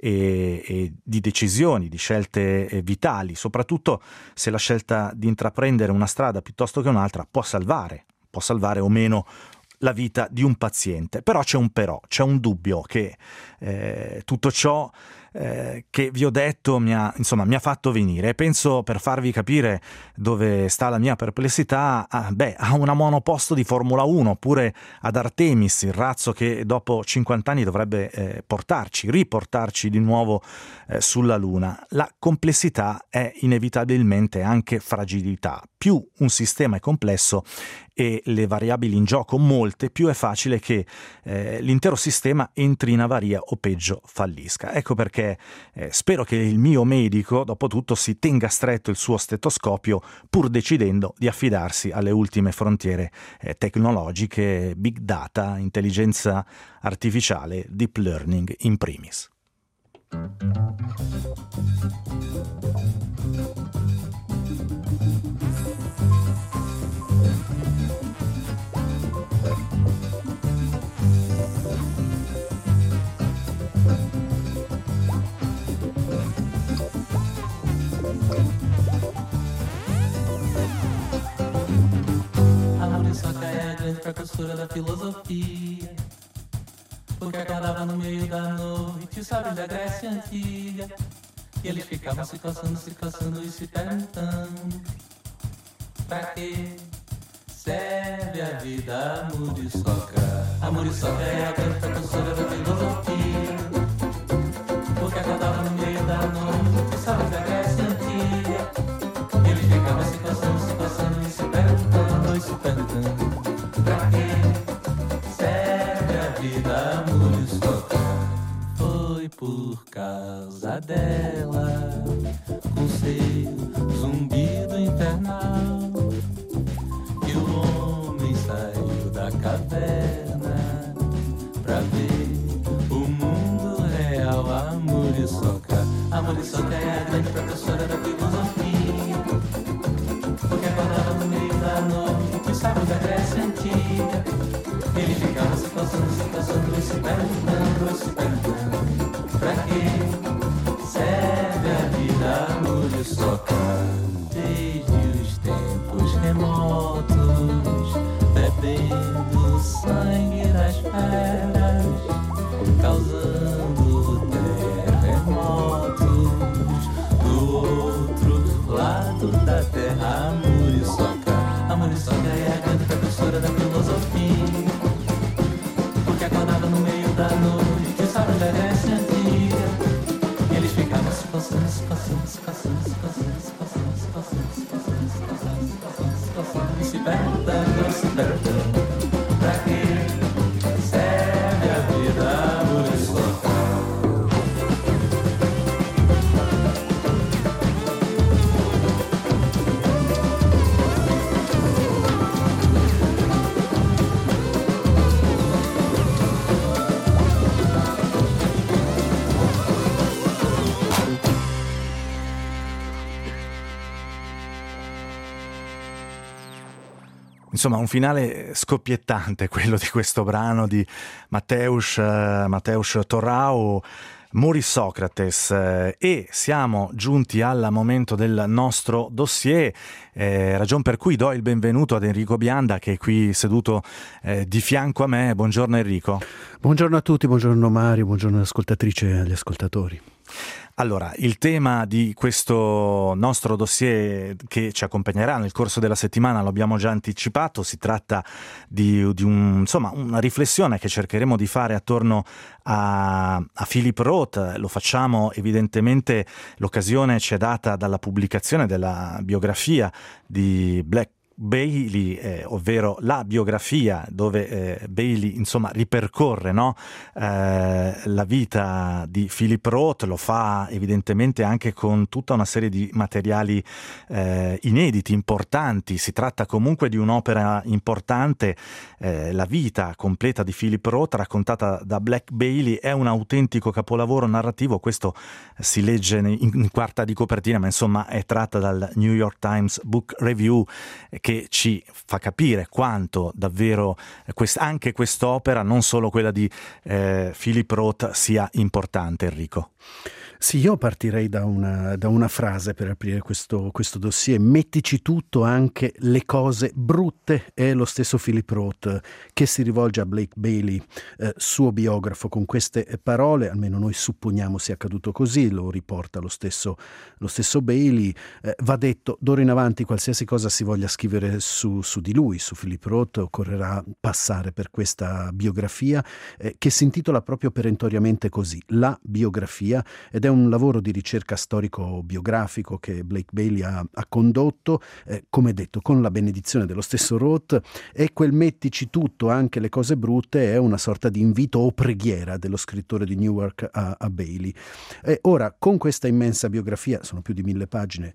e, e di decisioni, di scelte eh, vitali, soprattutto se la scelta di intraprendere una strada piuttosto che un'altra può salvare, può salvare o meno la vita di un paziente. Però c'è un però, c'è un dubbio che eh, tutto ciò Eh, che vi ho detto mi ha, insomma, mi ha fatto venire, e penso, per farvi capire dove sta la mia perplessità, a, beh, a una monoposto di Formula uno, oppure ad Artemis, il razzo che dopo cinquanta anni dovrebbe eh, portarci, riportarci di nuovo eh, sulla Luna. La complessità è inevitabilmente anche fragilità. Più un sistema è complesso e le variabili in gioco molte, più è facile che eh, l'intero sistema entri in avaria o peggio fallisca. Ecco perché eh, spero che il mio medico, dopo tutto, si tenga stretto il suo stetoscopio, pur decidendo di affidarsi alle ultime frontiere eh, tecnologiche, big data, intelligenza artificiale, deep learning in primis. Precursora da filosofia, porque acordava no meio da noite os sábios da Grécia Antiga, e eles ficavam se coçando, se coçando e se perguntando: pra que serve a vida? A muriçoca, a muriçoca é a grande precursora da filosofia, porque acordava no meio da noite os sábios da Grécia Antiga, e eles ficavam se coçando, se coçando e se perguntando, e se perguntando: pra que serve a vida? A muriçoca foi por causa dela, com seu zumbido infernal, que o homem saiu da caverna pra ver o mundo real. A muriçoca, a Maurício, que é a grande professora da filosofia, porque acordava no meio da noite, os sábios da Grécia Antiga. Ele ficava se coçando, se coçando e se perguntando, se perguntando, pra que serve a vida, Muriçoca? Desde os tempos remotos, bebendo sangue das feras, causando terremotos do outro lado da terra. A Muriçoca, a Muriçoca é a grande professora da filosofia, porque acordava no meio da noite, os sábios da Grécia Antiga. E eles ficavam se coçando, se coçando, se coçando, se coçando, se coçando, se coçando, se coçando, se coçando, se coçando, se coçando, e se perguntando, se perguntando, pra que serve a vida, Muriçoca? Insomma, un finale scoppiettante quello di questo brano di Mateusz, uh, Mateusz Torrau, Morisocrates, eh, e siamo giunti al momento del nostro dossier, eh, ragion per cui do il benvenuto ad Enrico Bianda, che è qui seduto eh, di fianco a me. Buongiorno Enrico. Buongiorno a tutti, buongiorno Mario, buongiorno all'ascoltatrice e agli ascoltatori. Allora, il tema di questo nostro dossier che ci accompagnerà nel corso della settimana lo abbiamo già anticipato, si tratta di, di un, insomma, una riflessione che cercheremo di fare attorno a, a Philip Roth. Lo facciamo evidentemente, l'occasione ci è data dalla pubblicazione della biografia di Black Bailey, eh, ovvero la biografia dove eh, Bailey insomma ripercorre, no? eh, la vita di Philip Roth. Lo fa evidentemente anche con tutta una serie di materiali eh, inediti, importanti. Si tratta comunque di un'opera importante. Eh, la vita completa di Philip Roth raccontata da Black Bailey è un autentico capolavoro narrativo. Questo si legge in, in quarta di copertina, ma insomma è tratta dal New York Times Book Review, che ci fa capire quanto davvero quest- anche quest'opera, non solo quella di eh, Philip Roth, sia importante. Enrico. Sì, io partirei da una, da una frase per aprire questo, questo dossier: mettici tutto, anche le cose brutte. È lo stesso Philip Roth che si rivolge a Blake Bailey, eh, suo biografo, con queste parole. Almeno noi supponiamo sia accaduto così, lo riporta lo stesso, lo stesso Bailey. Eh, va detto, d'ora in avanti qualsiasi cosa si voglia scrivere su, su di lui, su Philip Roth, occorrerà passare per questa biografia, eh, che si intitola proprio perentoriamente così, La biografia, ed è un lavoro di ricerca storico-biografico che Blake Bailey ha, ha condotto, eh, come detto, con la benedizione dello stesso Roth. E quel mettici tutto, anche le cose brutte, è una sorta di invito o preghiera dello scrittore di Newark a, a Bailey. E ora, con questa immensa biografia, sono più di mille pagine,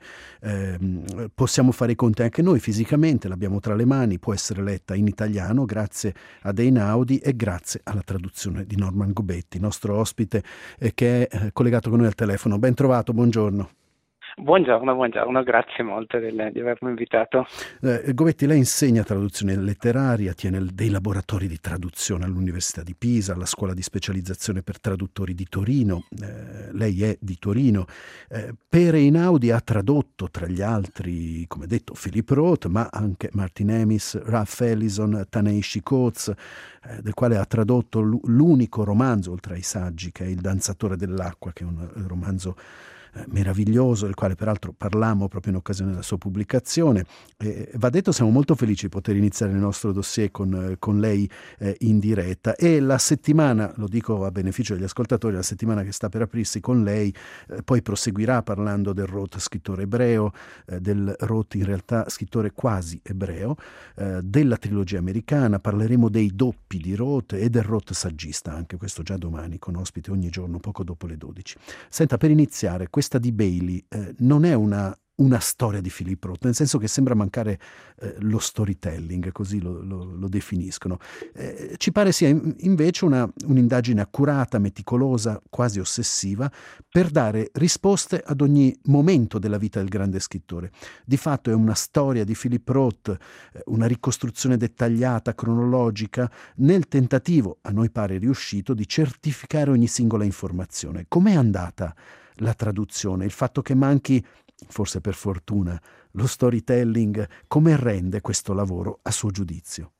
ehm, possiamo fare i conti anche noi fisicamente, l'abbiamo tra le mani, può essere letta in italiano grazie ad Einaudi e grazie alla traduzione di Norman Gobetti, nostro ospite, eh, che è eh, collegato con noi al telefono. Ben trovato, buongiorno. Buongiorno, buongiorno, grazie molto del, di avermi invitato. Eh, Gobetti, lei insegna traduzione letteraria, tiene dei laboratori di traduzione all'Università di Pisa, alla Scuola di specializzazione per traduttori di Torino. Eh, lei è di Torino. Eh, per Einaudi ha tradotto, tra gli altri, come detto, Philip Roth, ma anche Martin Amis, Ralph Ellison, Ta-Nehisi Coates, eh, del quale ha tradotto l'unico romanzo, oltre ai saggi, che è Il danzatore dell'acqua, che è un romanzo meraviglioso, del quale peraltro parlammo proprio in occasione della sua pubblicazione. Eh, va detto, siamo molto felici di poter iniziare il nostro dossier con, con lei eh, in diretta, e la settimana, lo dico a beneficio degli ascoltatori, la settimana che sta per aprirsi con lei eh, poi proseguirà parlando del Roth scrittore ebreo, eh, del Roth in realtà scrittore quasi ebreo, eh, della trilogia americana. Parleremo dei doppi di Roth e del Roth saggista, anche questo già domani, con ospite ogni giorno poco dopo le dodici. Senta, per iniziare, questa di Bailey eh, non è una una storia di Philip Roth, nel senso che sembra mancare eh, lo storytelling, così lo, lo, lo definiscono. Eh, ci pare sia in, invece una, un'indagine accurata, meticolosa, quasi ossessiva, per dare risposte ad ogni momento della vita del grande scrittore. Di fatto è una storia di Philip Roth, eh, una ricostruzione dettagliata, cronologica, nel tentativo, a noi pare riuscito, di certificare ogni singola informazione. Com'è andata la traduzione? Il fatto che manchi, forse per fortuna, lo storytelling, come rende questo lavoro a suo giudizio?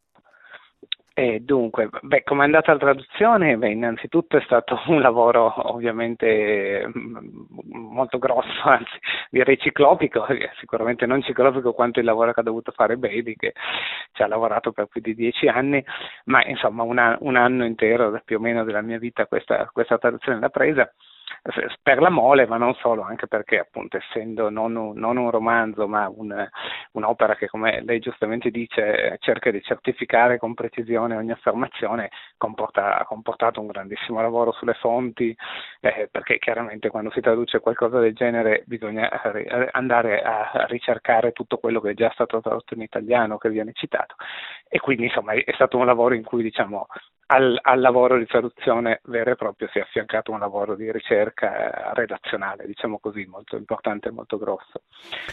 E dunque, beh, come è andata la traduzione? Beh, innanzitutto è stato un lavoro ovviamente molto grosso, anzi direi ciclopico, sicuramente non ciclopico quanto il lavoro che ha dovuto fare Bailey, che ci ha lavorato per più di dieci anni, ma insomma una, un anno intero più o meno della mia vita questa, questa traduzione l'ha presa. Per la mole, ma non solo, anche perché appunto essendo non un, non un romanzo ma un, un'opera che, come lei giustamente dice, cerca di certificare con precisione ogni affermazione, comporta, ha comportato un grandissimo lavoro sulle fonti, eh, perché chiaramente quando si traduce qualcosa del genere bisogna andare a ricercare tutto quello che è già stato tradotto in italiano, che viene citato, e quindi insomma è stato un lavoro in cui, diciamo, al, al lavoro di traduzione vero e proprio si è affiancato un lavoro di ricerca redazionale, diciamo così, molto importante e molto grosso.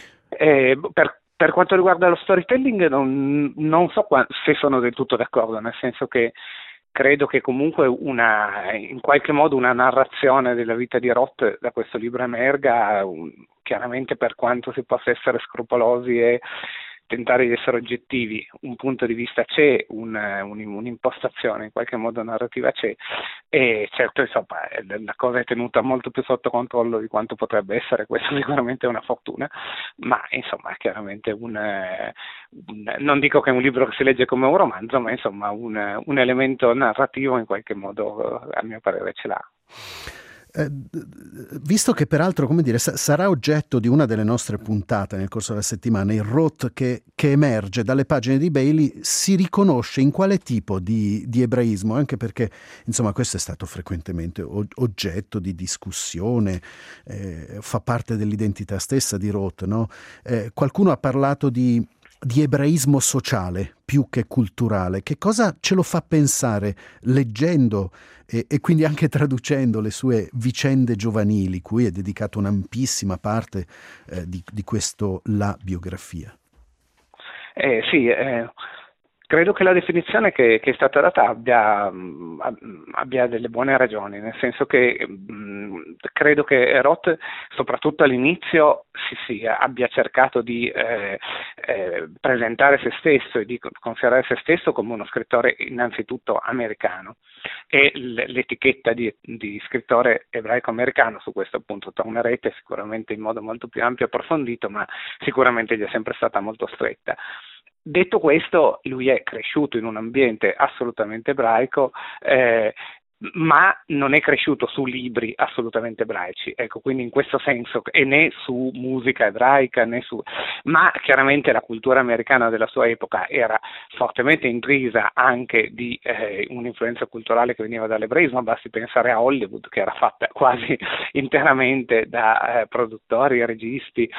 E per, per quanto riguarda lo storytelling non, non so qua, se sono del tutto d'accordo, nel senso che credo che comunque una, in qualche modo una narrazione della vita di Roth da questo libro emerga, un, chiaramente per quanto si possa essere scrupolosi e tentare di essere oggettivi, un punto di vista c'è, un, un, un'impostazione in qualche modo narrativa c'è, e certo insomma la cosa è tenuta molto più sotto controllo di quanto potrebbe essere, questo sicuramente è una fortuna, ma insomma chiaramente un, un non dico che è un libro che si legge come un romanzo, ma insomma un, un elemento narrativo in qualche modo a mio parere ce l'ha. Eh, visto che peraltro, come dire, sa- sarà oggetto di una delle nostre puntate nel corso della settimana, il Roth che, che emerge dalle pagine di Bailey, si riconosce in quale tipo di, di ebraismo, anche perché insomma questo è stato frequentemente o- oggetto di discussione, eh, fa parte dell'identità stessa di Roth, no? Eh, qualcuno ha parlato di di ebraismo sociale più che culturale. Che cosa ce lo fa pensare leggendo e, e quindi anche traducendo le sue vicende giovanili, cui è dedicato un'ampissima parte eh, di, di questo La biografia? Eh, sì, eh, credo che la definizione che, che è stata data abbia, abbia delle buone ragioni, nel senso che mh, credo che Roth, soprattutto all'inizio, sì, sì, abbia cercato di eh, eh, presentare se stesso e di considerare se stesso come uno scrittore innanzitutto americano, e l'etichetta di, di scrittore ebraico-americano, su questo appunto tornerete sicuramente in modo molto più ampio e approfondito, ma sicuramente gli è sempre stata molto stretta. Detto questo, lui è cresciuto in un ambiente assolutamente ebraico, eh, ma non è cresciuto su libri assolutamente ebraici, ecco, quindi in questo senso, e né su musica ebraica, né su, ma chiaramente la cultura americana della sua epoca era fortemente intrisa anche di eh, un'influenza culturale che veniva dall'ebraismo, basti pensare a Hollywood, che era fatta quasi interamente da eh, produttori, registi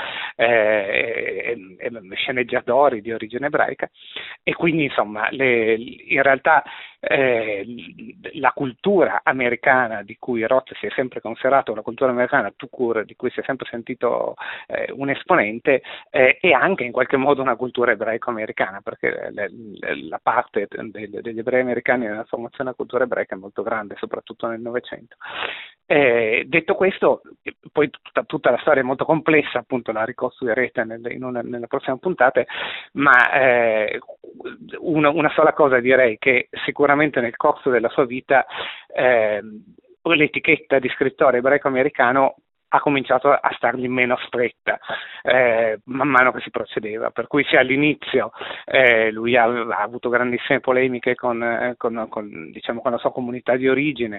eh, e, e sceneggiatori di origine ebraica, e quindi insomma le, in realtà eh, la cultura americana di cui Roth si è sempre considerato, una cultura americana tout court, di cui si è sempre sentito eh, un esponente, eh, e anche in qualche modo una cultura ebraico-americana, perché le, le, la parte de, degli ebrei americani nella formazione della cultura ebraica è molto grande, soprattutto nel Novecento. Eh, detto questo, poi tutta, tutta la storia è molto complessa, appunto la ricostruirete nel, in una, nella prossima puntata, ma eh, una, una sola cosa direi, che sicuramente nel corso della sua vita eh, l'etichetta di scrittore ebraico-americano ha cominciato a stargli meno stretta eh, man mano che si procedeva, per cui se all'inizio eh, lui ha, ha avuto grandissime polemiche con, eh, con, con, diciamo, con la sua comunità di origine,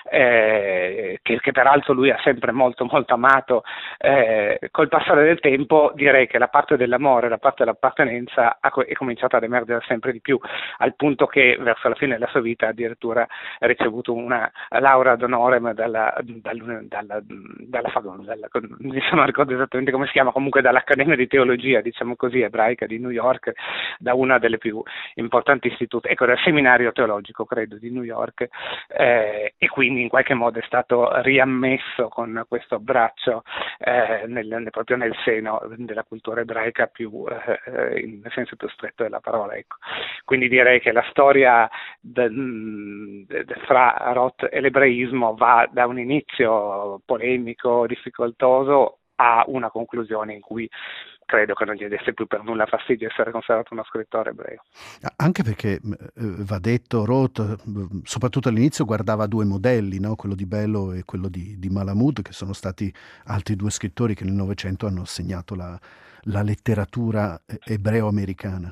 eh, che, che peraltro lui ha sempre molto molto amato, eh, col passare del tempo direi che la parte dell'amore, la parte dell'appartenenza ha, è cominciata ad emergere sempre di più, al punto che verso la fine della sua vita addirittura ha ricevuto una laurea d'onore dalla, dalla, dalla, dalla, dalla, non ricordo esattamente come si chiama, comunque dall'Accademia di Teologia, diciamo così, ebraica di New York, da una delle più importanti istituti, ecco, dal seminario teologico, credo, di New York, eh, e quindi in qualche modo è stato riammesso con questo abbraccio eh, nel, nel, proprio nel seno della cultura ebraica più, eh, in senso più stretto della parola, ecco. Quindi direi che la storia de, de, de, fra Roth e l'ebraismo va da un inizio polemico, difficoltoso, a una conclusione in cui credo che non gli desse più per nulla fastidio essere considerato uno scrittore ebreo. Anche perché, eh, va detto, Roth, soprattutto all'inizio, guardava due modelli, no? Quello di Bellow e quello di, di Malamud, che sono stati altri due scrittori che nel Novecento hanno segnato la, la letteratura ebreo-americana.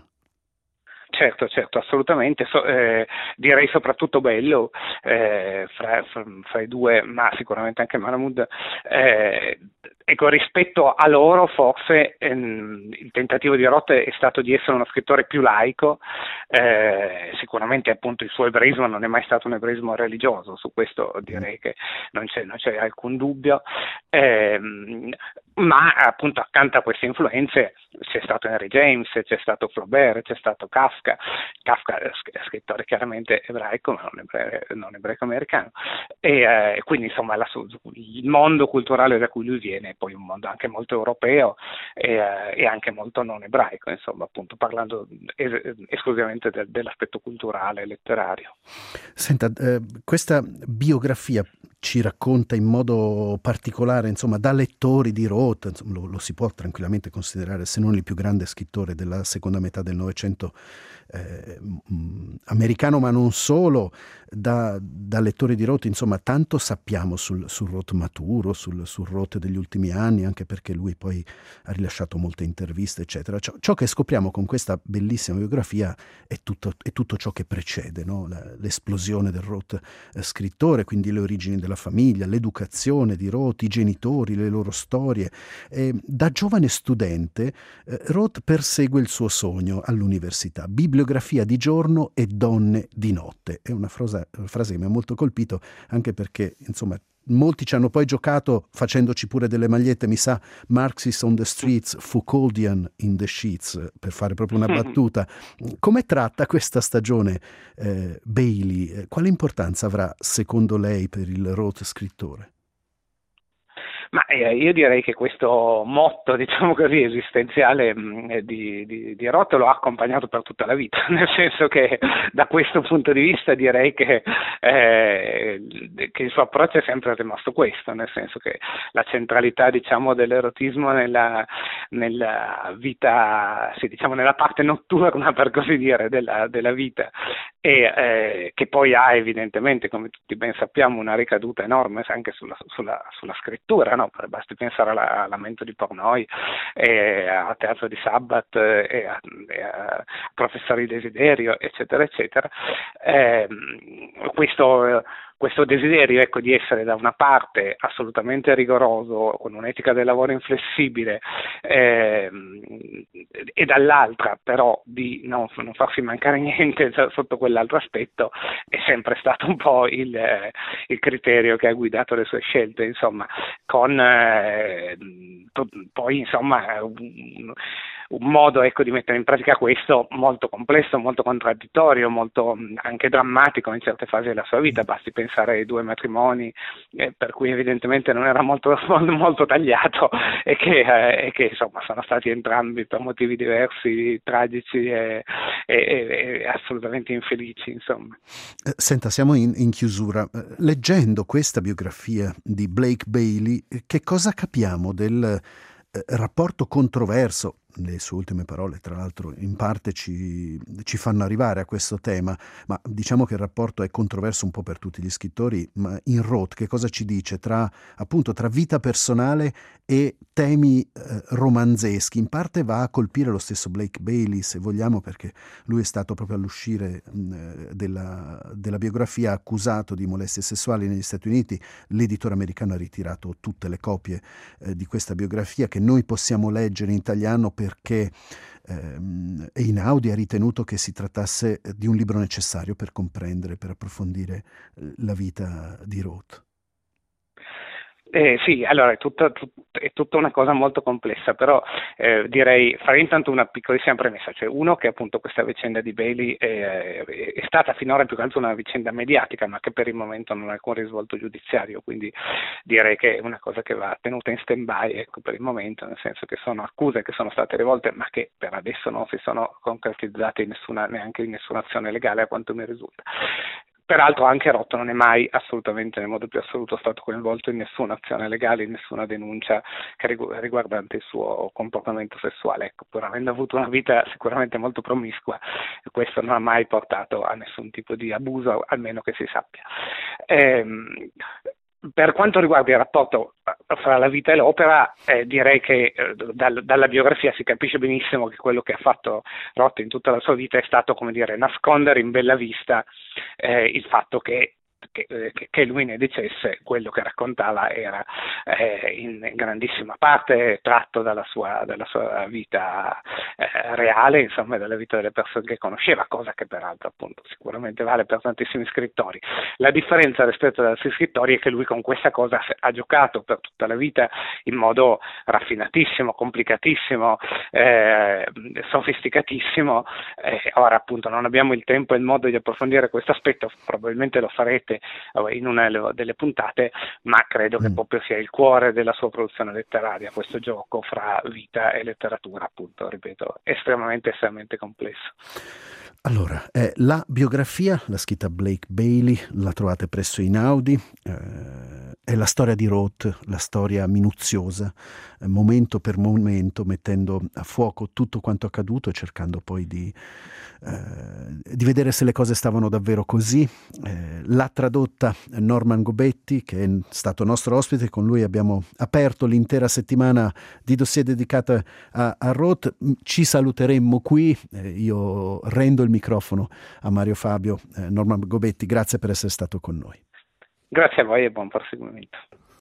Certo, certo, assolutamente, so, eh, direi soprattutto Bellow, eh, fra, fra, fra i due, ma sicuramente anche Malamud. Eh, ecco, rispetto a loro forse ehm, il tentativo di Roth è stato di essere uno scrittore più laico, eh, sicuramente appunto il suo ebraismo non è mai stato un ebraismo religioso, su questo direi che non c'è, non c'è alcun dubbio, eh, ma appunto accanto a queste influenze c'è stato Henry James, c'è stato Flaubert, c'è stato Kafka. Kafka è scrittore chiaramente ebraico, ma non, ebreo, non ebraico-americano, e eh, quindi insomma la, il mondo culturale da cui lui viene è poi un mondo anche molto europeo e, eh, e anche molto non ebraico, insomma, appunto parlando es- esclusivamente de- dell'aspetto culturale e letterario. Senta, eh, questa biografia ci racconta in modo particolare, insomma, da lettori di Roth, insomma, lo, lo si può tranquillamente considerare se non il più grande scrittore della seconda metà del Novecento eh, americano, ma non solo, da, da lettori di Roth, insomma, tanto sappiamo sul, sul Roth maturo, sul, sul Roth degli ultimi anni, anche perché lui poi ha rilasciato molte interviste, eccetera. Ciò, ciò che scopriamo con questa bellissima biografia è tutto, è tutto ciò che precede, no? La, l'esplosione del Roth eh, scrittore, quindi le origini della famiglia, l'educazione di Roth, i genitori, le loro storie. E da giovane studente eh, Roth persegue il suo sogno all'università, bibliografia di giorno e donne di notte. È una frase, una frase che mi ha molto colpito, anche perché, insomma, molti ci hanno poi giocato facendoci pure delle magliette, mi sa, Marxist on the streets, Foucauldian in the sheets, per fare proprio una battuta. Come tratta questa stagione eh, Bailey? Quale importanza avrà secondo lei per il Roth scrittore? Ma eh, io direi che questo motto, diciamo così, esistenziale mh, di, di, di Roth lo ha accompagnato per tutta la vita, nel senso che da questo punto di vista direi che, eh, che il suo approccio è sempre rimasto questo, nel senso che la centralità, diciamo, dell'erotismo nella, nella vita, sì, diciamo nella parte notturna, per così dire, della, della vita, e eh, che poi ha evidentemente, come tutti ben sappiamo, una ricaduta enorme anche sulla, sulla, sulla scrittura, no? Basti pensare alla Lamento di Portnoy, e a Teatro di Sabbath, e a, e a Professori di Desiderio, eccetera, eccetera. Eh, questo, questo desiderio, ecco, di essere da una parte assolutamente rigoroso, con un'etica del lavoro inflessibile, eh, e dall'altra però di non, non farsi mancare niente sotto quell'altro aspetto, è sempre stato un po' il, il criterio che ha guidato le sue scelte, insomma, con eh, poi insomma un, un modo, ecco, di mettere in pratica questo molto complesso, molto contraddittorio, molto anche drammatico in certe fasi della sua vita. Basti pensare ai due matrimoni, eh, per cui evidentemente non era molto, molto tagliato, e che, eh, e che insomma sono stati entrambi per motivi diversi, tragici e, e, e assolutamente infelici, insomma. Senta, siamo in, in chiusura. Leggendo questa biografia di Blake Bailey, che cosa capiamo del rapporto controverso, le sue ultime parole, tra l'altro, in parte ci, ci fanno arrivare a questo tema, ma diciamo che il rapporto è controverso un po' per tutti gli scrittori. Ma in Roth che cosa ci dice tra, appunto, tra vita personale e temi eh, romanzeschi? In parte va a colpire lo stesso Blake Bailey, se vogliamo, perché lui è stato proprio all'uscire mh, della, della biografia accusato di molestie sessuali negli Stati Uniti. L'editore americano ha ritirato tutte le copie eh, di questa biografia che noi possiamo leggere in italiano, perché ehm, Einaudi ha ritenuto che si trattasse di un libro necessario per comprendere, per approfondire eh, la vita di Roth. Eh, sì, allora è tutta, tut, è tutta una cosa molto complessa, però eh, direi, farei intanto una piccolissima premessa, cioè uno che appunto questa vicenda di Bailey è, è stata finora più che altro una vicenda mediatica, ma che per il momento non ha alcun risvolto giudiziario, quindi direi che è una cosa che va tenuta in stand-by, ecco, per il momento, nel senso che sono accuse che sono state rivolte, ma che per adesso non si sono concretizzate in nessuna, neanche in nessuna azione legale, a quanto mi risulta. Peraltro anche Roth non è mai assolutamente, nel modo più assoluto, stato coinvolto in nessuna azione legale, in nessuna denuncia che rigu- riguardante il suo comportamento sessuale. Ecco, pur avendo avuto una vita sicuramente molto promiscua, questo non ha mai portato a nessun tipo di abuso, almeno che si sappia. Ehm, Per quanto riguarda il rapporto fra la vita e l'opera, eh, direi che eh, dal, dalla biografia si capisce benissimo che quello che ha fatto Roth in tutta la sua vita è stato, come dire, nascondere in bella vista eh, il fatto che Che, che lui ne dicesse. Quello che raccontava era eh, in grandissima parte tratto dalla sua, dalla sua vita eh, reale, insomma dalla vita delle persone che conosceva, cosa che peraltro appunto sicuramente vale per tantissimi scrittori. La differenza rispetto ad altri scrittori è che lui con questa cosa ha giocato per tutta la vita in modo raffinatissimo, complicatissimo, eh, sofisticatissimo. Eh, ora appunto non abbiamo il tempo e il modo di approfondire questo aspetto, probabilmente lo farete in una delle puntate, ma credo che proprio sia il cuore della sua produzione letteraria, questo gioco fra vita e letteratura, appunto, ripeto, estremamente estremamente complesso. Allora, eh, la biografia l'ha scritta Blake Bailey, la trovate presso Einaudi, eh, è la storia di Roth, la storia minuziosa, eh, momento per momento, mettendo a fuoco tutto quanto accaduto e cercando poi di, eh, di vedere se le cose stavano davvero così. Eh, l'ha tradotta Norman Gobetti, che è stato nostro ospite, con lui abbiamo aperto l'intera settimana di dossier dedicata a, a Roth. Ci saluteremmo qui, eh, io rendo il microfono a Mario Fabio. eh, Norman Gobetti, grazie per essere stato con noi. Grazie a voi e buon proseguimento.